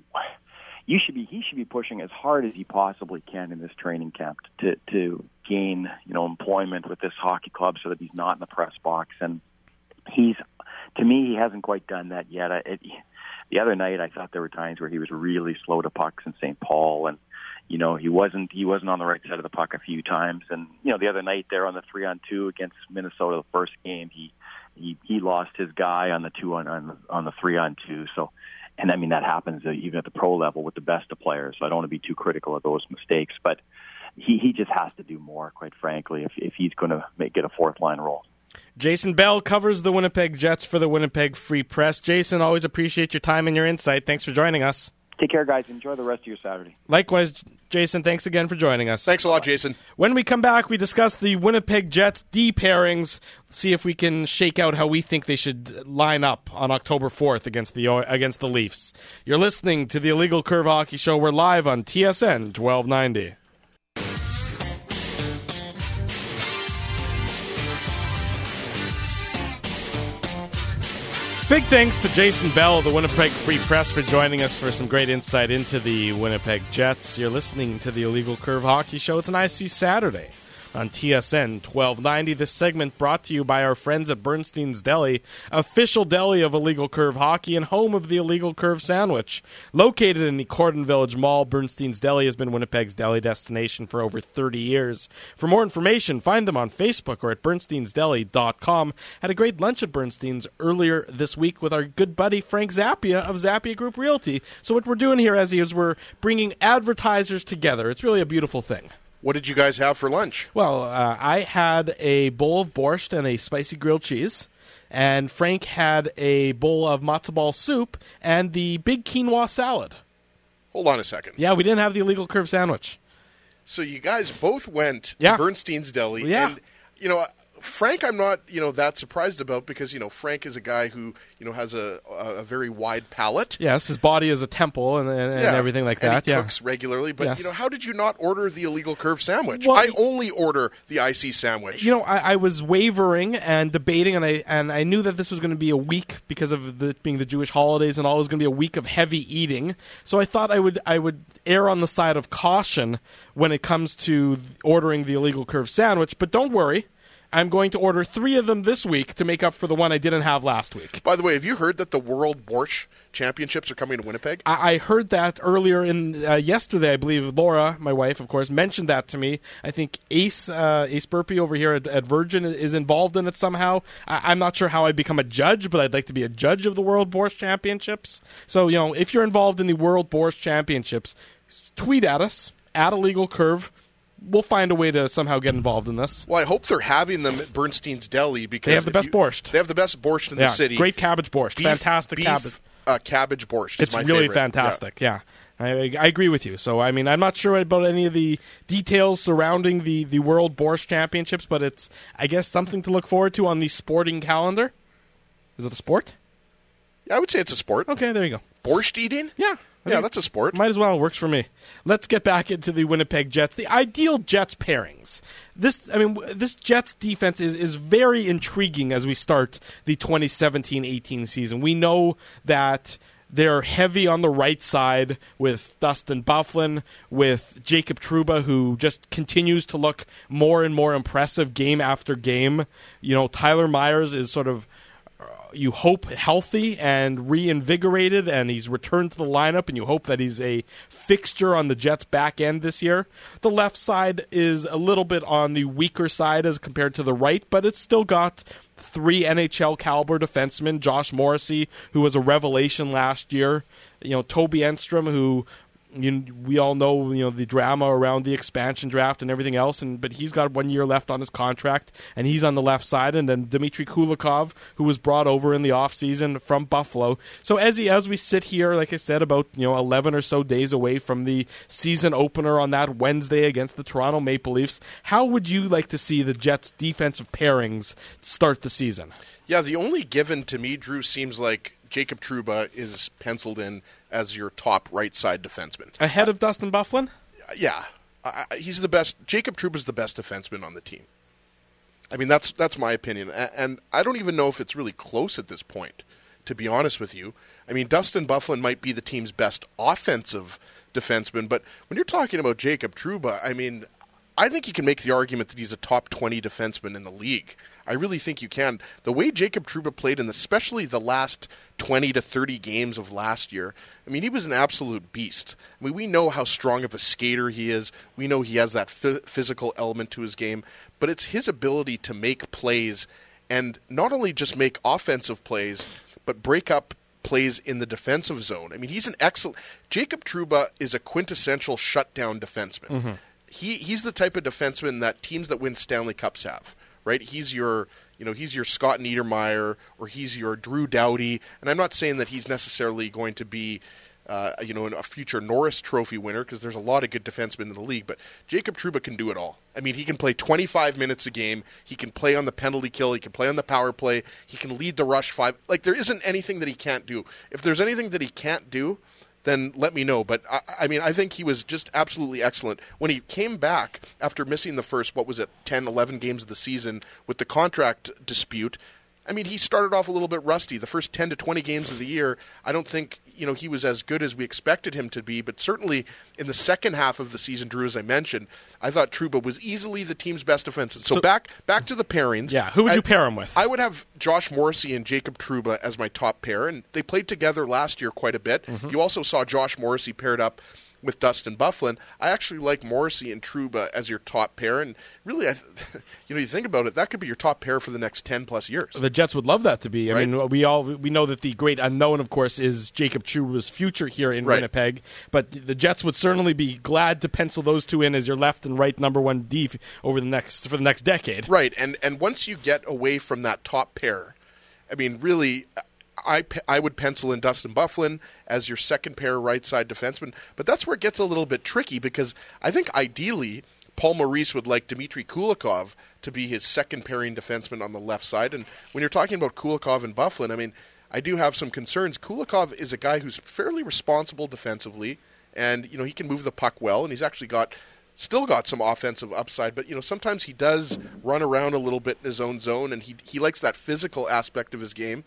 you should be he should be pushing as hard as he possibly can in this training camp to to gain, you know, employment with this hockey club so that he's not in the press box. And he's, to me, he hasn't quite done that yet. It, the other night, I thought there were times where he was really slow to pucks in Saint Paul, and you know, he wasn't he wasn't on the right side of the puck a few times. And you know, the other night there on the three on two against Minnesota, the first game, he he he lost his guy on the two on on, on the three on two. So. And I mean, that happens even at the pro level with the best of players. So I don't want to be too critical of those mistakes, but he, he just has to do more, quite frankly, if, if he's going to make, get a fourth line role. Jason Bell covers the Winnipeg Jets for the Winnipeg Free Press. Jason, always appreciate your time and your insight. Thanks for joining us. Take care, guys. Enjoy the rest of your Saturday. Likewise, Jason, thanks again for joining us. Thanks a lot, Jason. When we come back, we discuss the Winnipeg Jets D pairings, see if we can shake out how we think they should line up on October fourth against the against the Leafs. You're listening to the Illegal Curve Hockey Show. We're live on T S N twelve ninety. Big thanks to Jason Bell of the Winnipeg Free Press for joining us for some great insight into the Winnipeg Jets. You're listening to the Illegal Curve Hockey Show. It's an I C Saturday on T S N twelve ninety. This segment brought to you by our friends at Bernstein's Deli, official deli of Illegal Curve Hockey and home of the Illegal Curve Sandwich. Located in the Corden Village Mall, Bernstein's Deli has been Winnipeg's deli destination for over thirty years. For more information, find them on Facebook or at bernsteins deli dot com. Had a great lunch at Bernstein's earlier this week with our good buddy Frank Zappia of Zappia Group Realty. So what we're doing here, Ezzy, is we're bringing advertisers together. It's really a beautiful thing. What did you guys have for lunch? Well, uh, I had a bowl of borscht and a spicy grilled cheese, and Frank had a bowl of matzo ball soup and the big quinoa salad. Hold on a second. Yeah, we didn't have the Illegal Curve sandwich. So you guys both went yeah. to Bernstein's Deli. Yeah. And, you know, Frank, I'm not, you know, that surprised about because, you know, Frank is a guy who, you know, has a a very wide palate. Yes, his body is a temple and, and, yeah. and everything like and that. He yeah. cooks regularly, but yes. you know, how did you not order the illegal curve sandwich? Well, I only order the I C sandwich. You know, I, I was wavering and debating, and I and I knew that this was going to be a week because of the being the Jewish holidays and all. It was going to be a week of heavy eating. So I thought I would I would err on the side of caution when it comes to ordering the illegal curve sandwich. But don't worry. I'm going to order three of them this week to make up for the one I didn't have last week. By the way, have you heard that the World Borscht Championships are coming to Winnipeg? I, I heard that earlier in uh, yesterday. I believe Laura, my wife, of course, mentioned that to me. I think Ace uh, Ace Burpee over here at, at Virgin is involved in it somehow. I, I'm not sure how I become a judge, but I'd like to be a judge of the World Borscht Championships. So, you know, if you're involved in the World Borscht Championships, tweet at us, at Illegal Curve. We'll find a way to somehow get involved in this. Well, I hope they're having them at Bernstein's Deli because they have the best you, borscht. They have the best borscht in yeah, the city. Great cabbage borscht. Beef, Fantastic beef, cabbage. Uh, cabbage borscht. It's is my really favorite. fantastic. Yeah, yeah. I, I agree with you. So, I mean, I'm not sure about any of the details surrounding the, the World Borscht Championships, but it's, I guess, something to look forward to on the sporting calendar. Is it a sport? Yeah, I would say it's a sport. Okay, there you go. Borscht eating? Yeah. I Yeah, mean, that's a sport. Might as well. Works for me. Let's get back into the Winnipeg Jets. The ideal Jets pairings. This, I mean, this Jets defense is, is very intriguing as we start the twenty seventeen eighteen season. We know that they're heavy on the right side with Dustin Byfuglien, with Jacob Trouba, who just continues to look more and more impressive game after game. You know, Tyler Myers is sort of, you hope, healthy and reinvigorated, and he's returned to the lineup, and you hope that he's a fixture on the Jets' back end this year. The left side is a little bit on the weaker side as compared to the right, but it's still got three N H L caliber defensemen: Josh Morrissey, who was a revelation last year, you know, Toby Enstrom, who you, we all know, you know, the drama around the expansion draft and everything else, and but he's got one year left on his contract, and he's on the left side, and then Dmitry Kulikov, who was brought over in the offseason from Buffalo. So as he, as we sit here, like I said, about you know eleven or so days away from the season opener on that Wednesday against the Toronto Maple Leafs, how would you like to see the Jets' defensive pairings start the season? Yeah, the only given to me, Drew, seems like Jacob Trouba is penciled in as your top right side defenseman. Ahead uh, of Dustin Byfuglien? Yeah. I, I, he's the best. Jacob Trouba is the best defenseman on the team. I mean, that's that's my opinion. And, and I don't even know if it's really close at this point, to be honest with you. I mean, Dustin Byfuglien might be the team's best offensive defenseman, but when you're talking about Jacob Trouba, I mean, I think you can make the argument that he's a top twenty defenseman in the league. I really think you can. The way Jacob Trouba played, and especially the last twenty to thirty games of last year, I mean, he was an absolute beast. I mean, we know how strong of a skater he is. We know he has that f- physical element to his game, but it's his ability to make plays, and not only just make offensive plays, but break up plays in the defensive zone. I mean, he's an excellent... Jacob Trouba is a quintessential shutdown defenseman. Mm-hmm. He He's the type of defenseman that teams that win Stanley Cups have. Right, he's your, you know, he's your Scott Niedermayer, or he's your Drew Doughty, and I'm not saying that he's necessarily going to be, uh, you know, a future Norris Trophy winner, because there's a lot of good defensemen in the league. But Jacob Trouba can do it all. I mean, he can play twenty-five minutes a game. He can play on the penalty kill. He can play on the power play. He can lead the rush five. Like, there isn't anything that he can't do. If there's anything that he can't do, then let me know. But, I, I mean, I think he was just absolutely excellent. When he came back after missing the first, what was it, ten, eleven games of the season with the contract dispute, I mean, he started off a little bit rusty. The first ten to twenty games of the year, I don't think, you know, he was as good as we expected him to be. But certainly in the second half of the season, Drew, as I mentioned, I thought Trouba was easily the team's best defenseman. So, so back back to the pairings. Yeah, who would I, you pair him with? I would have Josh Morrissey and Jacob Trouba as my top pair, and they played together last year quite a bit. Mm-hmm. You also saw Josh Morrissey paired up with Dustin Byfuglien. I actually like Morrissey and Trouba as your top pair, and really, I th- you know, you think about it, that could be your top pair for the next ten plus years. The Jets would love that to be. I right? mean, we all we know that the great unknown, of course, is Jacob Trouba's future here in right. Winnipeg, but the Jets would certainly be glad to pencil those two in as your left and right number one D over the next for the next decade. Right, and and once you get away from that top pair, I mean, really, I, I would pencil in Dustin Byfuglien as your second pair right side defenseman, but that's where it gets a little bit tricky, because I think ideally Paul Maurice would like Dmitry Kulikov to be his second pairing defenseman on the left side. And when you're talking about Kulikov and Byfuglien, I mean, I do have some concerns. Kulikov is a guy who's fairly responsible defensively, and you know he can move the puck well, and he's actually got still got some offensive upside. But you know sometimes he does run around a little bit in his own zone, and he he likes that physical aspect of his game.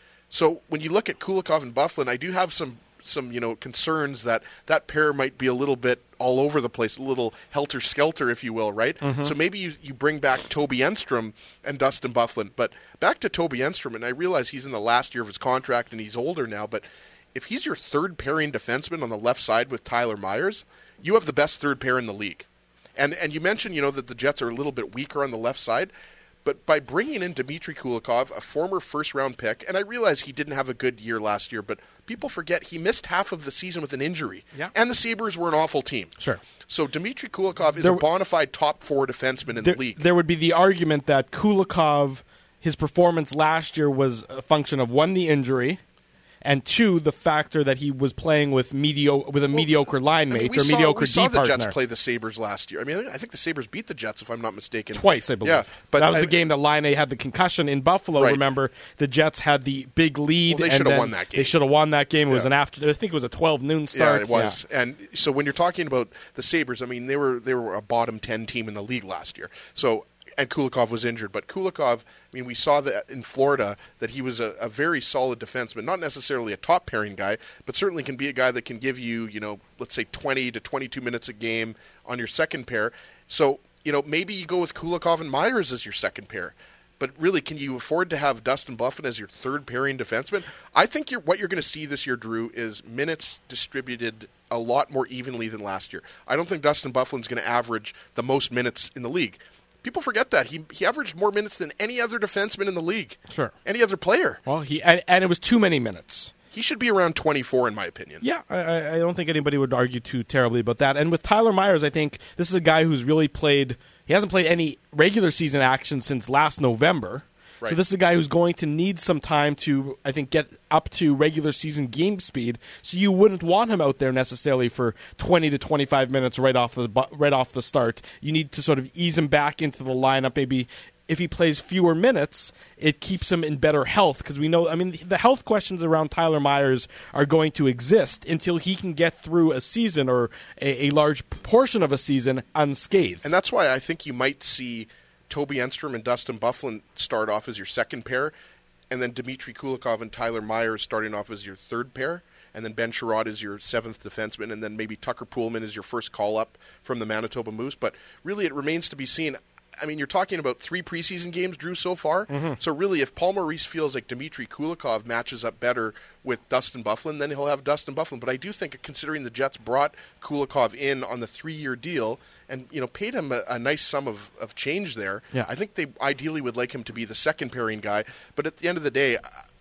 So when you look at Kulikov and Byfuglien, I do have some some you know concerns that that pair might be a little bit all over the place, a little helter-skelter, if you will, right? Mm-hmm. So maybe you, you bring back Toby Enstrom and Dustin Byfuglien. But back to Toby Enstrom, and I realize he's in the last year of his contract and he's older now, but if he's your third pairing defenseman on the left side with Tyler Myers, you have the best third pair in the league. And and you mentioned, you know, that the Jets are a little bit weaker on the left side, but by bringing in Dmitry Kulikov, a former first-round pick, and I realize he didn't have a good year last year, but people forget he missed half of the season with an injury. Yeah. And the Sabres were an awful team. Sure. So Dmitry Kulikov is there, a bona fide top four defenseman in there, the league. There would be the argument that Kulikov, his performance last year was a function of, one, the injury, and two, the factor that he was playing with medio- with a well, mediocre line mate I mean, or saw, mediocre we saw D the partner. Jets play the Sabres last year. I mean, I think the Sabres beat the Jets, if I'm not mistaken. Twice, I believe. Yeah, but that was I, the game that Line had the concussion in Buffalo. Right. Remember, the Jets had the big lead. Well, they should have won that game. They should have won that game. It yeah. was an after. I think it was a twelve noon start. Yeah, it was. Yeah. And so when you're talking about the Sabres, I mean, they were they were a bottom ten team in the league last year. So. And Kulikov was injured. But Kulikov, I mean, we saw that in Florida that he was a, a very solid defenseman, not necessarily a top pairing guy, but certainly can be a guy that can give you, you know, let's say twenty to twenty-two minutes a game on your second pair. So, you know, maybe you go with Kulikov and Myers as your second pair. But really, can you afford to have Dustin Byfuglien as your third pairing defenseman? I think you're, what you're going to see this year, Drew, is minutes distributed a lot more evenly than last year. I don't think Dustin Byfuglien is going to average the most minutes in the league. People forget that. He he averaged more minutes than any other defenseman in the league. Sure. Any other player. Well, he and, and it was too many minutes. He should be around twenty-four, in my opinion. Yeah, I, I don't think anybody would argue too terribly about that. And with Tyler Myers, I think this is a guy who's really played – he hasn't played any regular season action since last November. Right. So this is a guy who's going to need some time to, I think, get up to regular season game speed. So you wouldn't want him out there necessarily for twenty to twenty-five minutes right off the right off the start. You need to sort of ease him back into the lineup. Maybe if he plays fewer minutes, it keeps him in better health because we know. I mean, the health questions around Tyler Myers are going to exist until he can get through a season or a, a large portion of a season unscathed. And that's why I think you might see Toby Enstrom and Dustin Byfuglien start off as your second pair, and then Dmitry Kulikov and Tyler Myers starting off as your third pair, and then Ben Sherratt is your seventh defenseman, and then maybe Tucker Poolman is your first call-up from the Manitoba Moose. But really, it remains to be seen. I mean, you're talking about three preseason games, Drew, so far. Mm-hmm. So really, if Paul Maurice feels like Dmitry Kulikov matches up better with Dustin Byfuglien, then he'll have Dustin Byfuglien. But I do think, considering the Jets brought Kulikov in on the three-year deal and you know paid him a, a nice sum of, of change there, yeah. I think they ideally would like him to be the second pairing guy. But at the end of the day,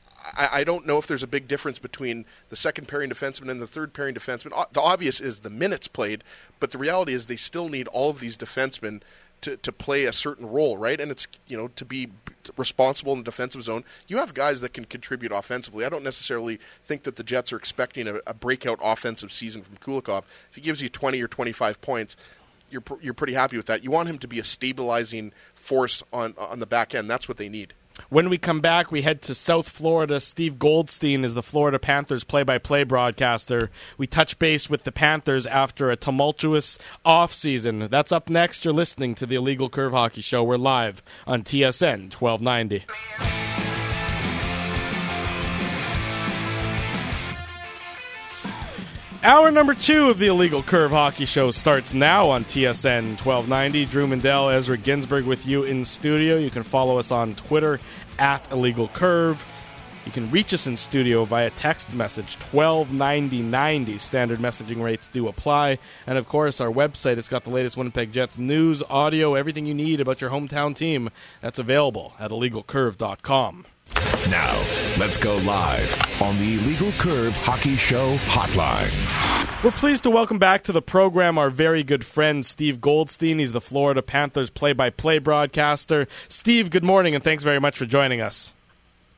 I, I don't know if there's a big difference between the second pairing defenseman and the third pairing defenseman. The obvious is the minutes played, but the reality is they still need all of these defensemen To, to play a certain role, right? And it's, you know, to be responsible in the defensive zone. You have guys that can contribute offensively. I don't necessarily think that the Jets are expecting a, a breakout offensive season from Kulikov. If he gives you twenty or twenty-five points, you're you're pretty happy with that. You want him to be a stabilizing force on on the back end. That's what they need. When we come back, we head to South Florida. Steve Goldstein is the Florida Panthers play-by-play broadcaster. We touch base with the Panthers after a tumultuous offseason. That's up next. You're listening to the Illegal Curve Hockey Show. We're live on T S N twelve ninety. Hour number two of the Illegal Curve Hockey Show starts now on T S N twelve ninety. Drew Mandel, Ezra Ginsburg with you in studio. You can follow us on Twitter at Illegal Curve. You can reach us in studio via text message twelve ninety ninety. Standard messaging rates do apply. And of course, our website, it's got the latest Winnipeg Jets news, audio, everything you need about your hometown team. That's available at illegal curve dot com. Now, let's go live on the Illegal Curve Hockey Show hotline. We're pleased to welcome back to the program our very good friend Steve Goldstein. He's the Florida Panthers play-by-play broadcaster. Steve, good morning, and thanks very much for joining us.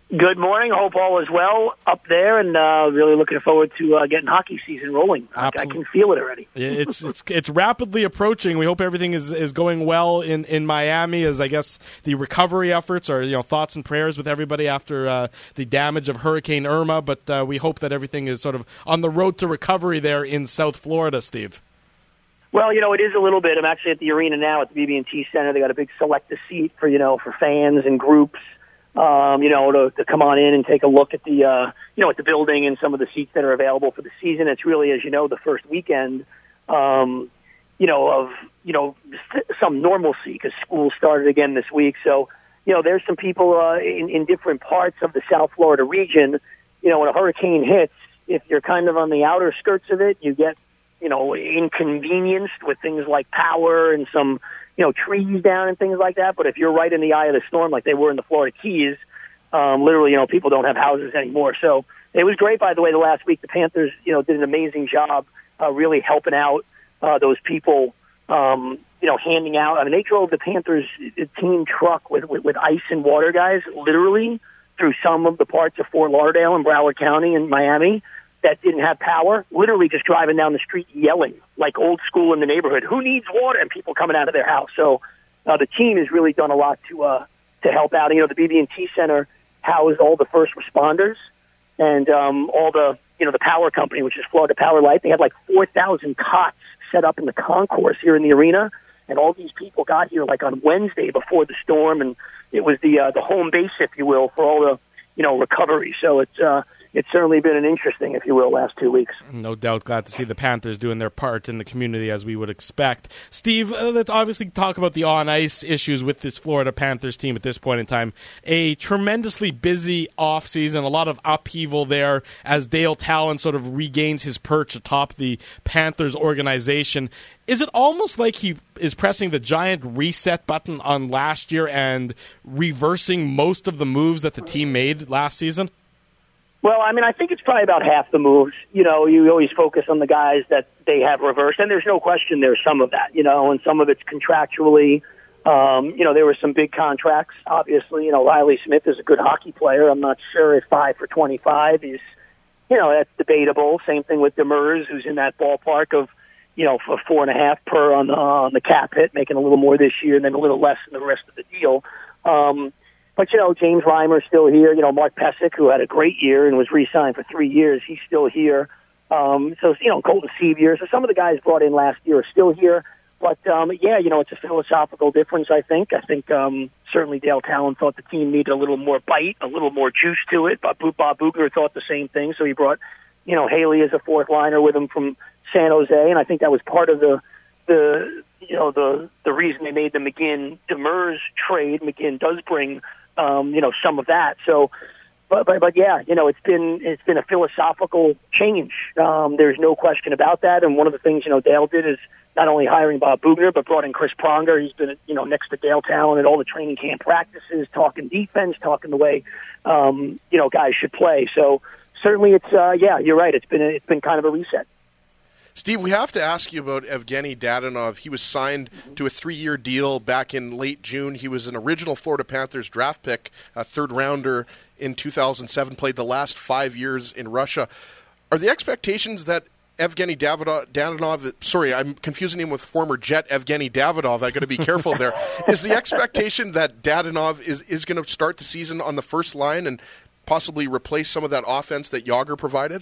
Good morning. Hope all is well up there, and uh, really looking forward to uh, getting hockey season rolling. I, I can feel it already. it's it's it's rapidly approaching. We hope everything is, is going well in, in Miami. As I guess the recovery efforts are, you know, thoughts and prayers with everybody after uh, the damage of Hurricane Irma. But uh, we hope that everything is sort of on the road to recovery there in South Florida, Steve. Well, you know, it is a little bit. I'm actually at the arena now at the B B and T Center. They got a big select-a seat for you know for fans and groups. Um, you know, to, to come on in and take a look at the, uh, you know, at the building and some of the seats that are available for the season. It's really, as you know, the first weekend, um, you know, of, you know, some normalcy because school started again this week. So, you know, there's some people uh, in, in different parts of the South Florida region. You know, when a hurricane hits, if you're kind of on the outer skirts of it, you get, you know, inconvenienced with things like power and some, you know, trees down and things like that. But if you're right in the eye of the storm, like they were in the Florida Keys, um, literally, you know, people don't have houses anymore. So it was great, by the way, the last week. The Panthers, you know, did an amazing job uh, really helping out uh, those people, um, you know, handing out. I mean, they drove the Panthers team truck with, with, with ice and water, guys, literally through some of the parts of Fort Lauderdale and Broward County and Miami that didn't have power, literally just driving down the street yelling like old school in the neighborhood, who needs water, and people coming out of their house. So uh, the team has really done a lot to uh, to help out. You know, the B B and T Center housed all the first responders and um, all the, you know, the power company, which is Florida Power Light. They had like four thousand cots set up in the concourse here in the arena, and all these people got here like on Wednesday before the storm, and it was the uh, the home base, if you will, for all the, you know, recovery. So it's uh, it's certainly been an interesting, if you will, last two weeks. No doubt. Glad to see the Panthers doing their part in the community as we would expect. Steve, uh, let's obviously talk about the on-ice issues with this Florida Panthers team at this point in time. A tremendously busy offseason, a lot of upheaval there as Dale Talon sort of regains his perch atop the Panthers organization. Is it almost like he is pressing the giant reset button on last year and reversing most of the moves that the team made last season? Well, I mean, I think it's probably about half the moves. You know, you always focus on the guys that they have reversed, and there's no question there's some of that, you know, and some of it's contractually. Um, you know, there were some big contracts, obviously. You know, Riley Smith is a good hockey player. I'm not sure if five for twenty-five is, you know, that's debatable. Same thing with Demers, who's in that ballpark of, you know, for four and a half per on the, on the cap hit, making a little more this year and then a little less in the rest of the deal. Um, But, you know, James Reimer's still here. You know, Mark Pesic, who had a great year and was re-signed for three years, he's still here. Um, so, you know, Colton Sevier. So some of the guys brought in last year are still here. But, um, yeah, you know, it's a philosophical difference, I think. I think um, certainly Dale Talon thought the team needed a little more bite, a little more juice to it. But Bob Bugner thought the same thing. So he brought, you know, Haley as a fourth liner with him from San Jose. And I think that was part of the, the you know, the, the reason they made the McGinn-Demers trade. McGinn does bring Um, you know, some of that. So, but, but, but yeah, you know, it's been, it's been a philosophical change. Um, there's no question about that. And one of the things, you know, Dale did is not only hiring Bob Bugner, but brought in Chris Pronger. He's been, you know, next to Dale Talon at all the training camp practices, talking defense, talking the way, um, you know, guys should play. So certainly it's, uh, yeah, you're right. It's been, a, it's been kind of a reset. Steve, we have to ask you about Evgeny Dadonov. He was signed to a three-year deal back in late June. He was an original Florida Panthers draft pick, a third-rounder in two thousand seven, played the last five years in Russia. Are the expectations that Evgeny Dadonov, sorry, I'm confusing him with former Jet Evgeny Davidov. I got to be careful there. Is the expectation that Dadonov is, is going to start the season on the first line and possibly replace some of that offense that Jágr provided?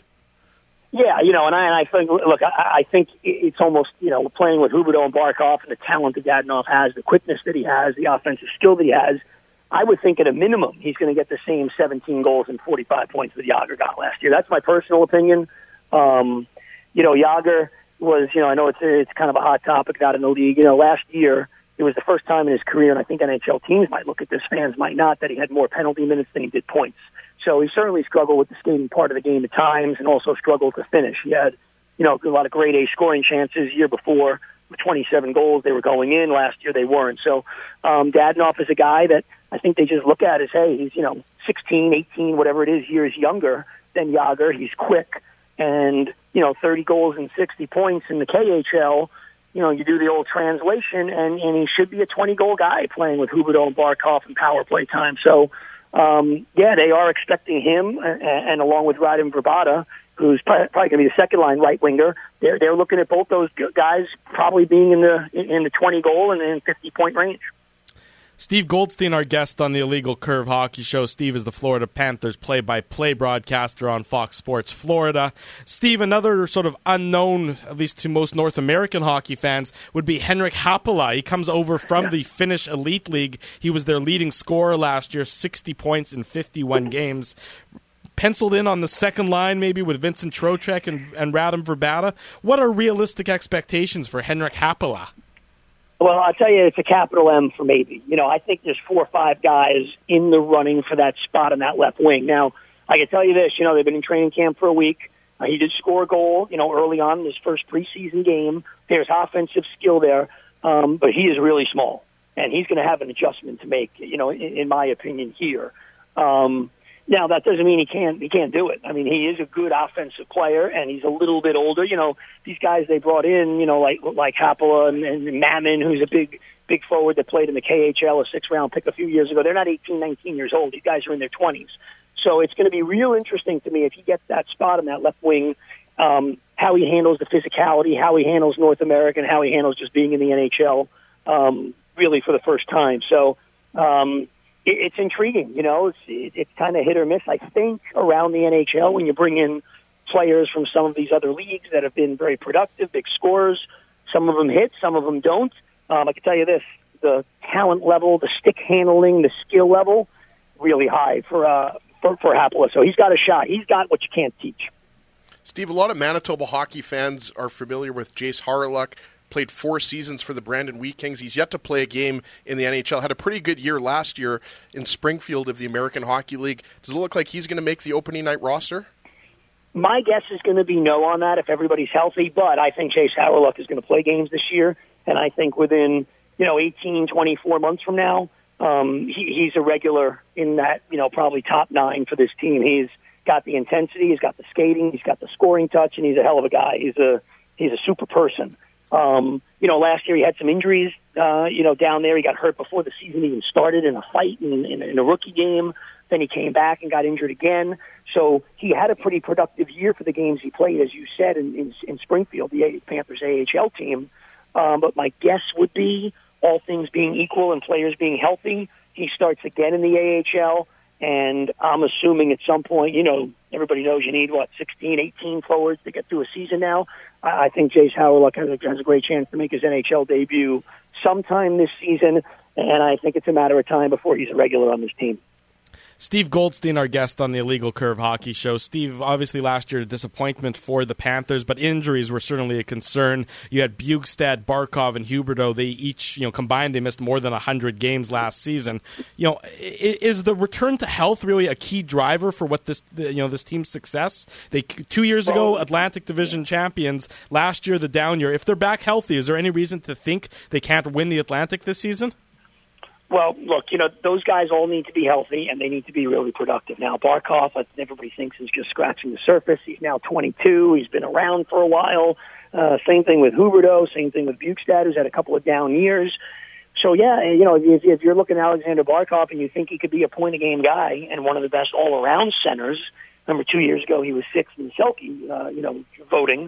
Yeah, you know, and I, and I think, look, I, I think it's almost, you know, playing with Huberdeau and Barkov and the talent that Dadonov has, the quickness that he has, the offensive skill that he has, I would think at a minimum he's going to get the same seventeen goals and forty-five points that Jágr got last year. That's my personal opinion. Um, you know, Jágr was, you know, I know it's it's kind of a hot topic out in the league. You know, last year it was the first time in his career, and I think N H L teams might look at this, fans might not, that he had more penalty minutes than he did points. So he certainly struggled with the skating part of the game at times and also struggled to finish. He had, you know, a lot of grade A scoring chances year before with twenty-seven goals. They were going in. Last year they weren't. So um, Dadonov is a guy that I think they just look at as, hey, he's, you know, sixteen, eighteen, whatever it is, years younger than Jágr. He's quick and, you know, thirty goals and sixty points in the K H L. You know, you do the old translation, and, and he should be a twenty-goal guy playing with Huberdeau and Barkov and power play time. So, um, yeah, they are expecting him, and, and along with Radim Vrbata, who's probably going to be the second line right winger. They're they're looking at both those guys probably being in the in the twenty goal and in fifty point range. Steve Goldstein, our guest on the Illegal Curve Hockey Show. Steve is the Florida Panthers play-by-play broadcaster on Fox Sports Florida. Steve, another sort of unknown, at least to most North American hockey fans, would be Henrik Haapala. He comes over from yeah. the Finnish Elite League. He was their leading scorer last year, sixty points in fifty-one games. Penciled in on the second line, maybe with Vincent Trocheck and, and Radim Vrbata. What are realistic expectations for Henrik Haapala? Well, I'll tell you, it's a capital M for maybe. You know, I think there's four or five guys in the running for that spot on that left wing. Now, I can tell you this, you know, they've been in training camp for a week. Uh, he did score a goal, you know, early on in his first preseason game. There's offensive skill there, um, but he is really small, and he's going to have an adjustment to make, you know, in, in my opinion here. Um, now, that doesn't mean he can't, he can't do it. I mean, he is a good offensive player, and he's a little bit older. You know, these guys they brought in, you know, like like Haapala and, and Mammon, who's a big, big forward that played in the K H L, a six-round pick a few years ago. They're not eighteen, nineteen years old. These guys are in their twenties. So it's going to be real interesting to me if he gets that spot on that left wing, um, how he handles the physicality, how he handles North America, and how he handles just being in the N H L um, really for the first time. So, um it's intriguing, you know, it's, it's kind of hit or miss. I think around the N H L when you bring in players from some of these other leagues that have been very productive, big scorers, some of them hit, some of them don't. Um, I can tell you this, the talent level, the stick handling, the skill level, really high for, uh, for, for Haapala. So he's got a shot. He's got what you can't teach. Steve, a lot of Manitoba hockey fans are familiar with Jace Hawryluk. Played four seasons for the Brandon Wheat Kings. He's yet to play a game in the N H L. Had a pretty good year last year in Springfield of the American Hockey League. Does it look like he's going to make the opening night roster? My guess is going to be no on that if everybody's healthy, but I think Jace Hawryluk is going to play games this year, and I think within, you know, eighteen, twenty-four months from now, um, he, he's a regular in that, you know, probably top nine for this team. He's got the intensity, he's got the skating, he's got the scoring touch, and he's a hell of a guy. He's a he's a super person. Um, you know, last year he had some injuries, uh, you know, down there. He got hurt before the season even started in a fight in, in, in a rookie game. Then he came back and got injured again. So he had a pretty productive year for the games he played, as you said, in, in, in Springfield, the Panthers A H L team. Um, but my guess would be, all things being equal and players being healthy, he starts again in the A H L. And I'm assuming at some point, you know, everybody knows you need, what, sixteen, eighteen forwards to get through a season now. I, I think Jace Hawryluk has a, has a great chance to make his N H L debut sometime this season, and I think it's a matter of time before he's a regular on this team. Steve Goldstein, our guest on the Illegal Curve Hockey Show. Steve, obviously last year a disappointment for the Panthers, but injuries were certainly a concern. You had Bjugstad, Barkov, and Huberdeau. They each, you know, combined, they missed more than one hundred games last season. You know, is the return to health really a key driver for what this, you know, this team's success? They two years ago, Atlantic Division champions. Last year, the down year. If they're back healthy, is there any reason to think they can't win the Atlantic this season? Well, look, you know, those guys all need to be healthy, and they need to be really productive. Now, Barkov, everybody thinks, is just scratching the surface. He's now twenty-two. He's been around for a while. Uh, same thing with Huberdeau. Same thing with Bjugstad, who's had a couple of down years. So, yeah, you know, if, if you're looking at Alexander Barkov and you think he could be a point-a-game guy and one of the best all-around centers, remember two years ago he was sixth in Selke, uh, you know, voting,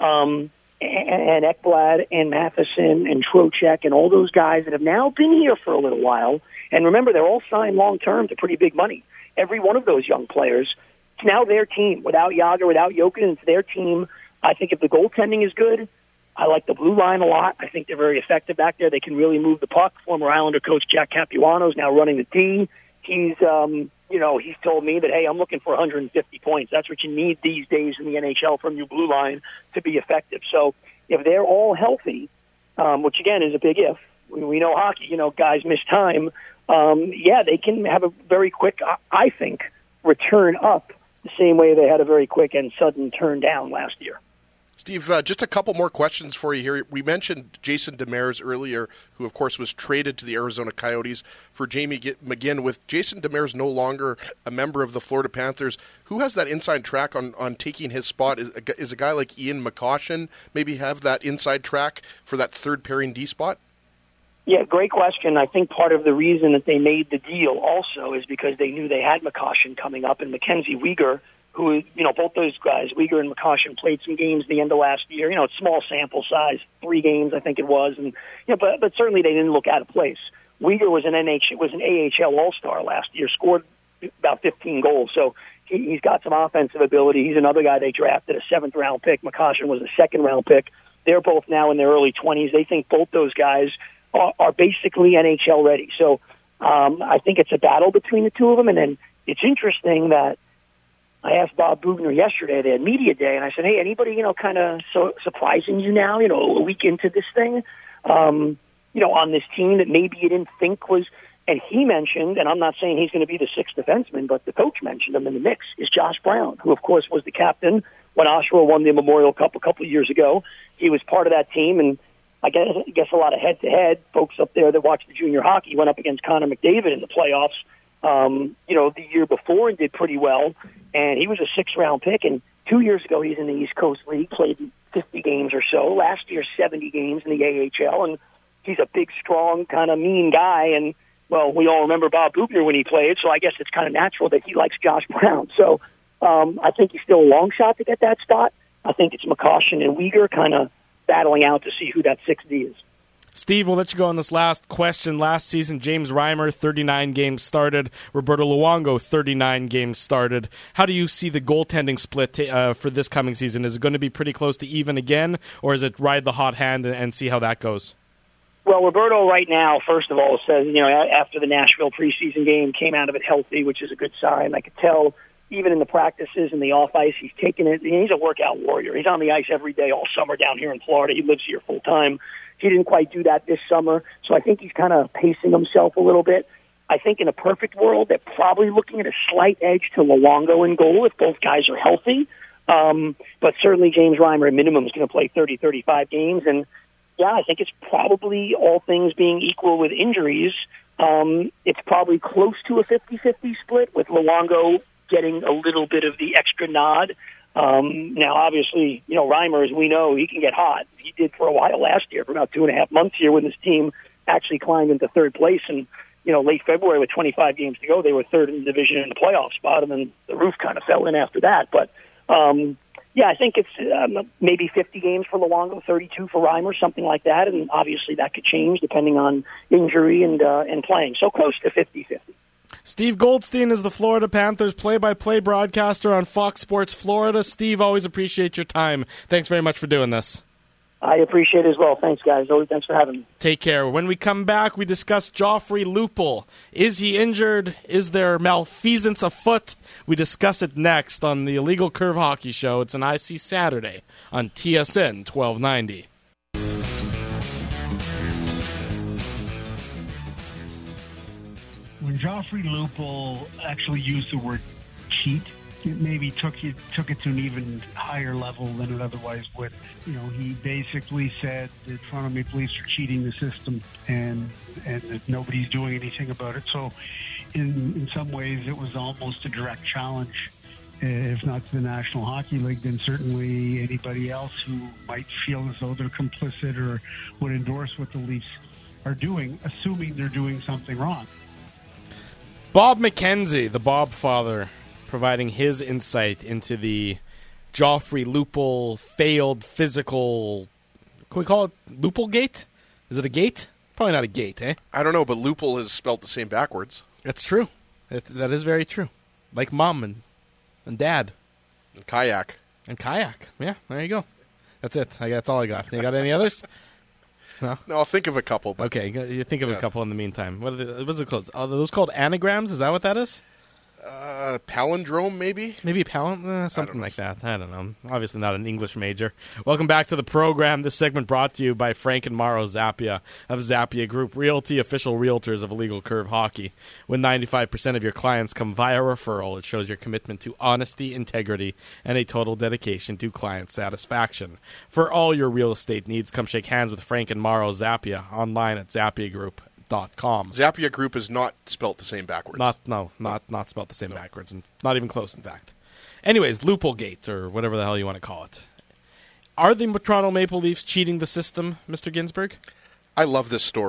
um and Ekblad and Matheson and Trocheck and all those guys that have now been here for a little while. And remember, they're all signed long-term to pretty big money. Every one of those young players, it's now their team. Without Yager, without Jokin, it's their team. I think if the goaltending is good, I like the blue line a lot. I think they're very effective back there. They can really move the puck. Former Islander coach Jack Capuano is now running the D. He's, um, you know, he's told me that, hey, I'm looking for one hundred fifty points. That's what you need these days in the N H L from your blue line to be effective. So if they're all healthy, um, which again is a big if, we, we know hockey, you know, guys miss time. Um, yeah, they can have a very quick, I think, return up the same way they had a very quick and sudden turn down last year. Steve, uh, just a couple more questions for you here. We mentioned Jason Demers earlier, who, of course, was traded to the Arizona Coyotes for Jamie McGinn. With Jason Demers no longer a member of the Florida Panthers, who has that inside track on, on taking his spot? Is, is a guy like Ian McCoshen maybe have that inside track for that third pairing D spot? Yeah, great question. I think part of the reason that they made the deal also is because they knew they had McCoshen coming up, and Mackenzie Weegar, who, you know, both those guys, Weegar and McCoshen, played some games at the end of last year. You know, it's small sample size, three games I think it was, and you know, but but certainly they didn't look out of place. Weegar was an N H was an A H L All-Star last year, scored about fifteen goals, so he, he's got some offensive ability. He's another guy they drafted, a seventh round pick. McCoshen was a second round pick. They're both now in their early twenties. They think both those guys are, are basically N H L ready. So um, I think it's a battle between the two of them. And then it's interesting that I asked Bob Bugner yesterday, they had media day, and I said, hey, anybody, you know, kind of so surprising you now, you know, a week into this thing, um, you know, on this team that maybe you didn't think was, and he mentioned, and I'm not saying he's going to be the sixth defenseman, but the coach mentioned him in the mix, is Josh Brown, who, of course, was the captain when Oshawa won the Memorial Cup a couple of years ago. He was part of that team, and I guess, I guess a lot of head-to-head folks up there that watch the junior hockey went up against Connor McDavid in the playoffs, um, you know, the year before and did pretty well. And he was a six-round pick, and two years ago he's in the East Coast League, played fifty games or so. Last year, seventy games in the A H L, and he's a big, strong, kind of mean guy. And, well, we all remember Bob Bugner when he played, so I guess it's kind of natural that he likes Josh Brown. So um, I think he's still a long shot to get that spot. I think it's McCoshen and Weegar kind of battling out to see who that six D is. Steve, we'll let you go on this last question. Last season, James Reimer, thirty-nine games started. Roberto Luongo, thirty-nine games started. How do you see the goaltending split uh, for this coming season? Is it going to be pretty close to even again, or is it ride the hot hand and, and see how that goes? Well, Roberto right now, first of all, says, you know, after the Nashville preseason game, came out of it healthy, which is a good sign. I could tell even in the practices and the off-ice, he's taking it. He's a workout warrior. He's on the ice every day all summer down here in Florida. He lives here full-time. He didn't quite do that this summer, so I think he's kind of pacing himself a little bit. I think in a perfect world, they're probably looking at a slight edge to Luongo in goal if both guys are healthy. Um, but certainly James Reimer at minimum is going to play thirty, thirty-five games. And, yeah, I think it's probably, all things being equal with injuries, um, it's probably close to a fifty-fifty split with Luongo getting a little bit of the extra nod. Um, now, obviously, you know, Reimer, as we know, he can get hot. He did for a while last year, for about two and a half months here when his team actually climbed into third place. And, you know, late February with twenty-five games to go, they were third in the division in the playoff spot, and then the roof kind of fell in after that. But, um, yeah, I think it's um, maybe fifty games for Luongo, thirty-two for Reimer, something like that. And obviously that could change depending on injury and, uh, and playing. So close to fifty-fifty. Steve Goldstein is the Florida Panthers play-by-play broadcaster on Fox Sports Florida. Steve, always appreciate your time. Thanks very much for doing this. I appreciate it as well. Thanks, guys. Always thanks for having me. Take care. When we come back, we discuss Joffrey Lupul. Is he injured? Is there malfeasance afoot? We discuss it next on the Illegal Curve Hockey Show. It's an I C Saturday on T S N twelve ninety. When Joffrey Lupul actually used the word cheat, it maybe took it took it to an even higher level than it otherwise would. You know, he basically said that Toronto Maple Leafs are cheating the system, and and that nobody's doing anything about it. So, in in some ways, it was almost a direct challenge, if not to the National Hockey League, then certainly anybody else who might feel as though they're complicit or would endorse what the Leafs are doing, assuming they're doing something wrong. Bob McKenzie, the Bob father, providing his insight into the Joffrey Lupul failed physical, can we call it Lupul Gate? Is it a gate? Probably not a gate, eh? I don't know, but Lupul is spelled the same backwards. That's true. It, that is very true. Like mom and, and dad. And kayak. And kayak. Yeah, there you go. That's it. I, that's all I got. You got any others? No? No, I'll think of a couple. But okay, you think of yeah. a couple in the meantime. What are they, what's it called? Are those called anagrams? Is that what that is? Uh, palindrome, maybe? Maybe palin- uh, something like that. I don't know. Obviously not an English major. Welcome back to the program. This segment brought to you by Frank and Mauro Zappia of Zappia Group Realty, official realtors of Illegal Curve Hockey. When ninety-five percent of your clients come via referral, it shows your commitment to honesty, integrity, and a total dedication to client satisfaction. For all your real estate needs, come shake hands with Frank and Mauro Zappia online at Zappia Group. Dot com. Zappia Group is not spelt the same backwards. Not no, not not spelt the same no. backwards, and not even close, in fact. Anyways, Lupul Gate, or whatever the hell you want to call it. Are the Toronto Maple Leafs cheating the system, Mister Ginsburg? I love this story.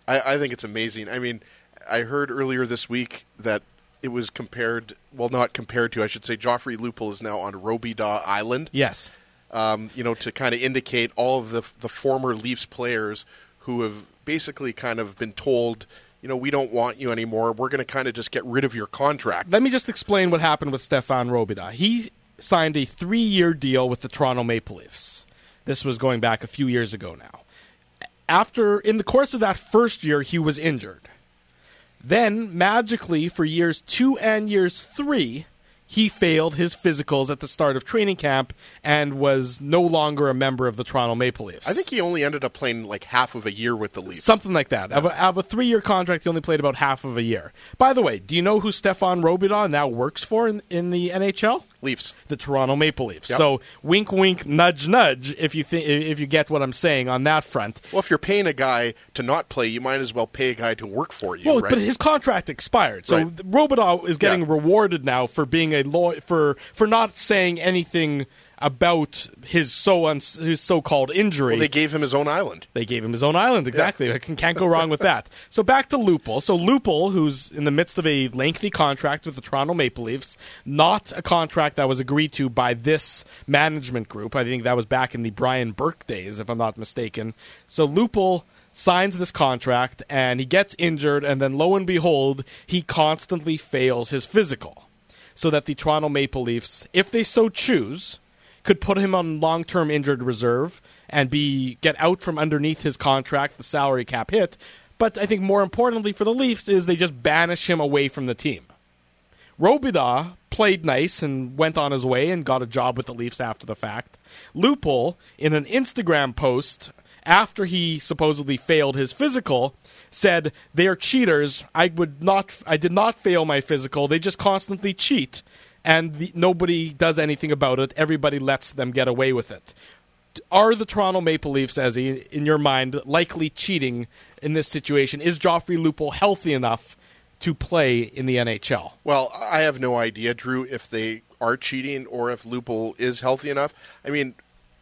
I, I think it's amazing. I mean, I heard earlier this week that it was compared, well, not compared to, I should say, Joffrey Lupul is now on Robidaw Island. Yes. Um, you know, to kind of indicate all of the the former Leafs players who have basically kind of been told, you know, we don't want you anymore. We're going to kind of just get rid of your contract. Let me just explain what happened with Stefan Robidaw. He signed a three-year deal with the Toronto Maple Leafs. This was going back a few years ago now. After, in the course of that first year, he was injured. Then, magically, for years two and years three, he failed his physicals at the start of training camp and was no longer a member of the Toronto Maple Leafs. I think he only ended up playing like half of a year with the Leafs. Something like that. Of a, of a three-year contract, he only played about half of a year. By the way, do you know who Stefan Robidaw now works for in, in the N H L? Leafs. The Toronto Maple Leafs. Yep. So, wink, wink, nudge, nudge, if you th- if you get what I'm saying on that front. Well, if you're paying a guy to not play, you might as well pay a guy to work for you, Well, right? but his contract expired. So, Right. Robidaw is getting Yeah. rewarded now for being a law- for for not saying anything about his so un- his so-called injury. Well, they gave him his own island. They gave him his own island, exactly. I can, can't go wrong with that. So back to Lupul. So Lupul, who's in the midst of a lengthy contract with the Toronto Maple Leafs, not a contract that was agreed to by this management group. I think that was back in the Brian Burke days, if I'm not mistaken. So Lupul signs this contract, and he gets injured, and then lo and behold, he constantly fails his physical. So that the Toronto Maple Leafs, if they so choose, could put him on long-term injured reserve and be get out from underneath his contract, the salary cap hit. But I think more importantly for the Leafs is they just banish him away from the team. Robidaw played nice and went on his way and got a job with the Leafs after the fact. Lupul, in an Instagram post after he supposedly failed his physical, said, "They are cheaters. I would not. I did not fail my physical. They just constantly cheat, and the, nobody does anything about it. Everybody lets them get away with it." Are the Toronto Maple Leafs, Ezzy, in your mind, likely cheating in this situation? Is Joffrey Lupul healthy enough to play in the N H L? Well, I have no idea, Drew, if they are cheating or if Lupul is healthy enough. I mean,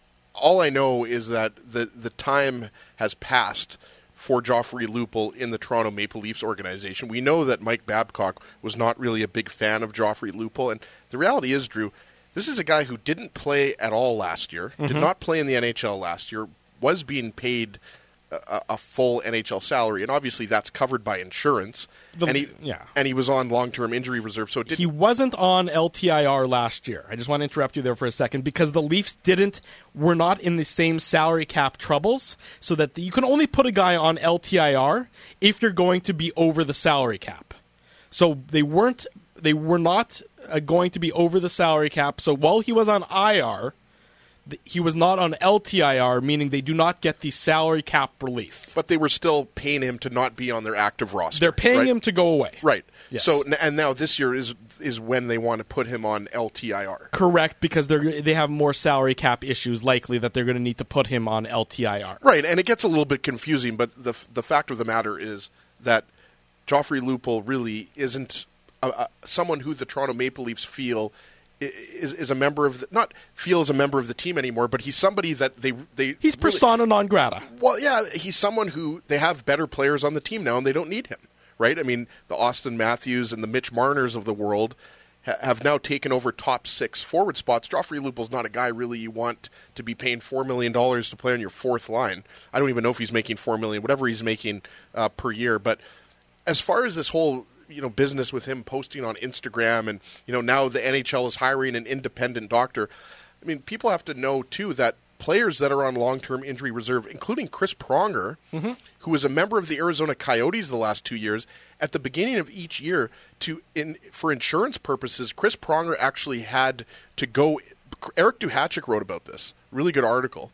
all I know is that the the time has passed for Joffrey Lupul in the Toronto Maple Leafs organization. We know that Mike Babcock was not really a big fan of Joffrey Lupul, and the reality is, Drew, this is a guy who didn't play at all last year, mm-hmm. did not play in the N H L last year, was being paid a, a full N H L salary, and obviously that's covered by insurance. The, and he yeah. and he was on long-term injury reserve, so it didn't. He wasn't on L T I R last year. I just want to interrupt you there for a second because the Leafs didn't were not in the same salary cap troubles, so that the, you can only put a guy on L T I R if you're going to be over the salary cap. So they weren't. They were not uh, going to be over the salary cap. So while he was on I R, th- he was not on L T I R, meaning they do not get the salary cap relief. But they were still paying him to not be on their active roster. They're paying right? him to go away. Right. Yes. So and now this year is is when they want to put him on L T I R. Correct, because they they have more salary cap issues likely that they're going to need to put him on L T I R. Right, and it gets a little bit confusing, but the the fact of the matter is that Joffrey Lupul really isn't a, a, someone who the Toronto Maple Leafs feel is is a member of the, not feel as a member of the team anymore, but he's somebody that they they he's really, persona non grata. Well, yeah, he's someone who they have better players on the team now, and they don't need him. Right? I mean, the Austin Matthews and the Mitch Marners of the world ha- have now taken over top six forward spots. Joffrey Lupul's not a guy really you want to be paying four million dollars to play on your fourth line. I don't even know if he's making four million dollars, whatever he's making uh, per year. But as far as this whole you know business with him posting on Instagram and you know now the N H L is hiring an independent doctor, I mean, people have to know, too, that players that are on long-term injury reserve, including Chris Pronger, mm-hmm. who was a member of the Arizona Coyotes the last two years, at the beginning of each year, to in for insurance purposes, Chris Pronger actually had to go. Eric Duhatschek wrote about this. Really good article.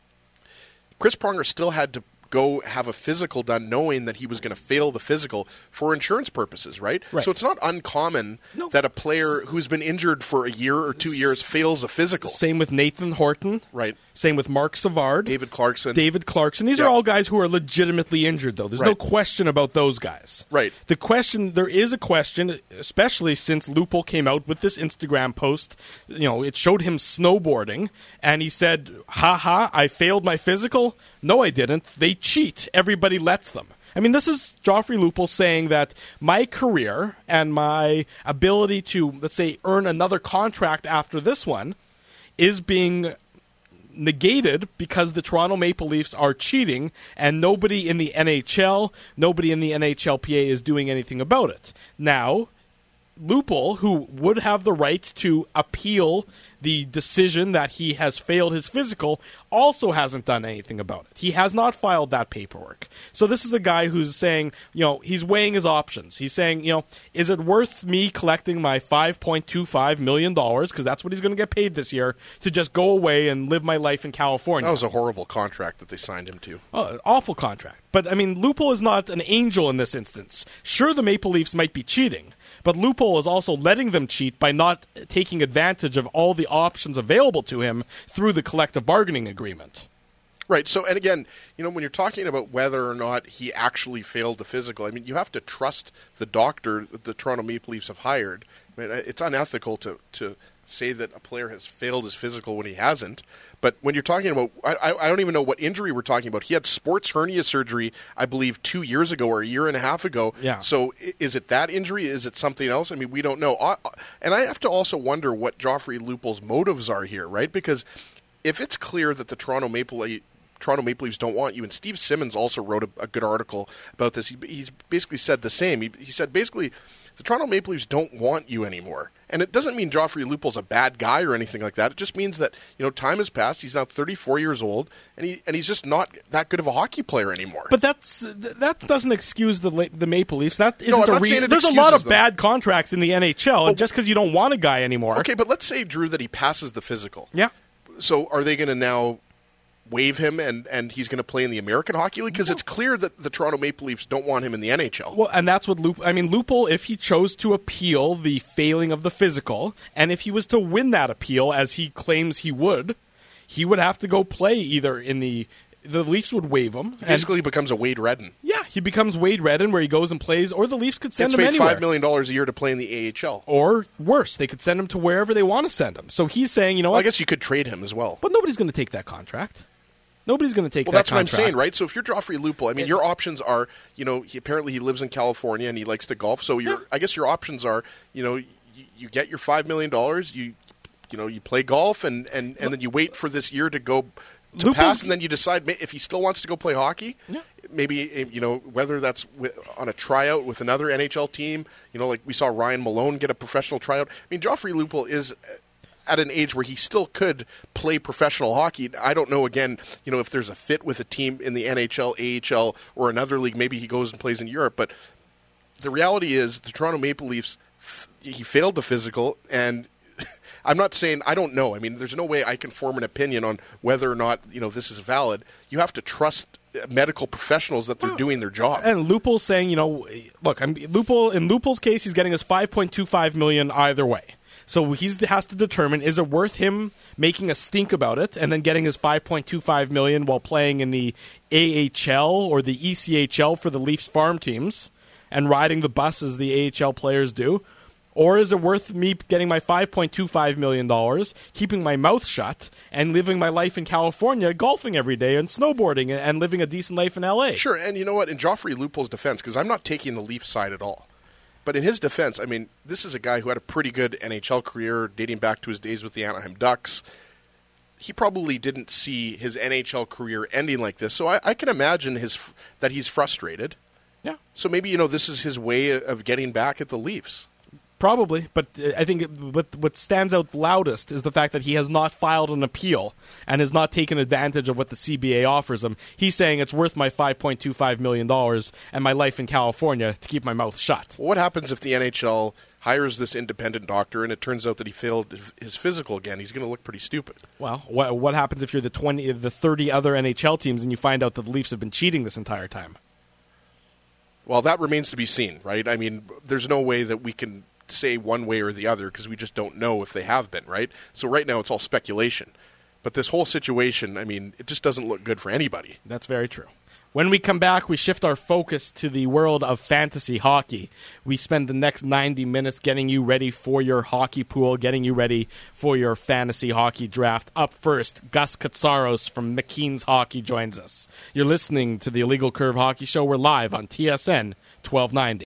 Chris Pronger still had to go have a physical done knowing that he was going to fail the physical for insurance purposes, right? Right. So it's not uncommon no. that a player who's been injured for a year or two years fails a physical. Same with Nathan Horton. Right. Same with Mark Savard. David Clarkson. David Clarkson. These yeah. are all guys who are legitimately injured, though. There's right. no question about those guys. Right. The question, there is a question, especially since Lupul came out with this Instagram post. You know, it showed him snowboarding, and he said, ha ha, I failed my physical? No, I didn't. They cheat. Everybody lets them. I mean, this is Joffrey Lupul saying that my career and my ability to, let's say, earn another contract after this one is being negated because the Toronto Maple Leafs are cheating and nobody in the N H L, nobody in the N H L P A is doing anything about it. Now, Lupul, who would have the right to appeal the decision that he has failed his physical, also hasn't done anything about it. He has not filed that paperwork. So this is a guy who's saying, you know, he's weighing his options. He's saying, you know, is it worth me collecting my five point two five million dollars, because that's what he's going to get paid this year, to just go away and live my life in California? That was a horrible contract that they signed him to. Oh, awful contract. But, I mean, Lupul is not an angel in this instance. Sure, the Maple Leafs might be cheating, but Lupul is also letting them cheat by not taking advantage of all the options available to him through the collective bargaining agreement. Right. So, and again, you know, when you're talking about whether or not he actually failed the physical, I mean, you have to trust the doctor that the Toronto Maple Leafs have hired. I mean, it's unethical to, to say that a player has failed his physical when he hasn't. But when you're talking about, I, I don't even know what injury we're talking about. He had sports hernia surgery, I believe, two years ago or a year and a half ago. Yeah. So is it that injury? Is it something else? I mean, we don't know. And I have to also wonder what Joffrey Lupul's motives are here, right? Because if it's clear that the Toronto Maple Leafs Toronto Maple Leafs don't want you. And Steve Simmons also wrote a, a good article about this. He, he's basically said the same. He, he said basically the Toronto Maple Leafs don't want you anymore. And it doesn't mean Joffrey Lupul's a bad guy or anything like that. It just means that, you know, time has passed. He's now thirty-four years old, and he and he's just not that good of a hockey player anymore. But that's that doesn't excuse the the Maple Leafs. That isn't no, I'm a not re- saying it There's a lot of them. bad contracts in the N H L, But, and just because you don't want a guy anymore. Okay, but let's say, Drew, that he passes the physical. Yeah. So are they going to now waive him and, and he's going to play in the American Hockey League? Because it's clear that the Toronto Maple Leafs don't want him in the N H L. Well, and that's what Lup- I mean, Lupul, if he chose to appeal the failing of the physical, and if he was to win that appeal, as he claims he would, he would have to go play either in the... The Leafs would waive him. He basically and, becomes a Wade Redden. Yeah, he becomes Wade Redden, where he goes and plays, or the Leafs could send Gets him paid anywhere. five million dollars a year to play in the A H L. Or worse, they could send him to wherever they want to send him. So he's saying, you know well, what? I guess you could trade him as well. But nobody's going to take that contract. Nobody's going to take well, that that's contract. what I'm saying, right? So if you're Joffrey Lupul, I mean, your options are, you know, he, apparently he lives in California and he likes to golf. So your, yeah. I guess your options are, you know, you, you get your five million dollars, you, you know, you play golf, and, and, and then you wait for this year to go to Lupul's, pass, and then you decide if he still wants to go play hockey. Yeah. Maybe, you know, whether that's with, on a tryout with another N H L team. You know, like we saw Ryan Malone get a professional tryout. I mean, Joffrey Lupul is at an age where he still could play professional hockey. I don't know, again, you know, if there's a fit with a team in the N H L, A H L, or another league. Maybe he goes and plays in Europe. But the reality is the Toronto Maple Leafs, he failed the physical, and I'm not saying, I don't know. I mean, there's no way I can form an opinion on whether or not, you know, this is valid. You have to trust medical professionals that they're well, doing their job. And Lupul's saying, you know, look, I'm, Lupul, in Lupul's case, he's getting his five point two five million dollars either way. So he has to determine, is it worth him making a stink about it and then getting his five point two five million dollars while playing in the A H L or the E C H L for the Leafs farm teams and riding the bus as the A H L players do? Or is it worth me getting my five point two five million dollars, keeping my mouth shut, and living my life in California, golfing every day and snowboarding and living a decent life in L A? Sure, and you know what? In Joffrey Lupul's defense, because I'm not taking the Leafs side at all, but in his defense, I mean, this is a guy who had a pretty good N H L career dating back to his days with the Anaheim Ducks. He probably didn't see his N H L career ending like this, so I, I can imagine his that he's frustrated. Yeah. So maybe, you know, this is his way of getting back at the Leafs. Probably, but I think what what stands out loudest is the fact that he has not filed an appeal and has not taken advantage of what the C B A offers him. He's saying it's worth my five point two five million dollars and my life in California to keep my mouth shut. Well, what happens if the N H L hires this independent doctor and it turns out that he failed his physical again? He's going to look pretty stupid. Well, what, what happens if you're the twenty, the thirty other N H L teams and you find out that the Leafs have been cheating this entire time? Well, that remains to be seen, right? I mean, there's no way that we can say one way or the other because we just don't know if they have been, right? So right now it's all speculation. But this whole situation, I mean, it just doesn't look good for anybody. That's very true. When we come back, we shift our focus to the world of fantasy hockey. We spend the next ninety minutes getting you ready for your hockey pool, getting you ready for your fantasy hockey draft. Up first, Gus Katsaros from McKean's Hockey joins us. You're listening to the Illegal Curve Hockey Show. We're live on T S N twelve ninety.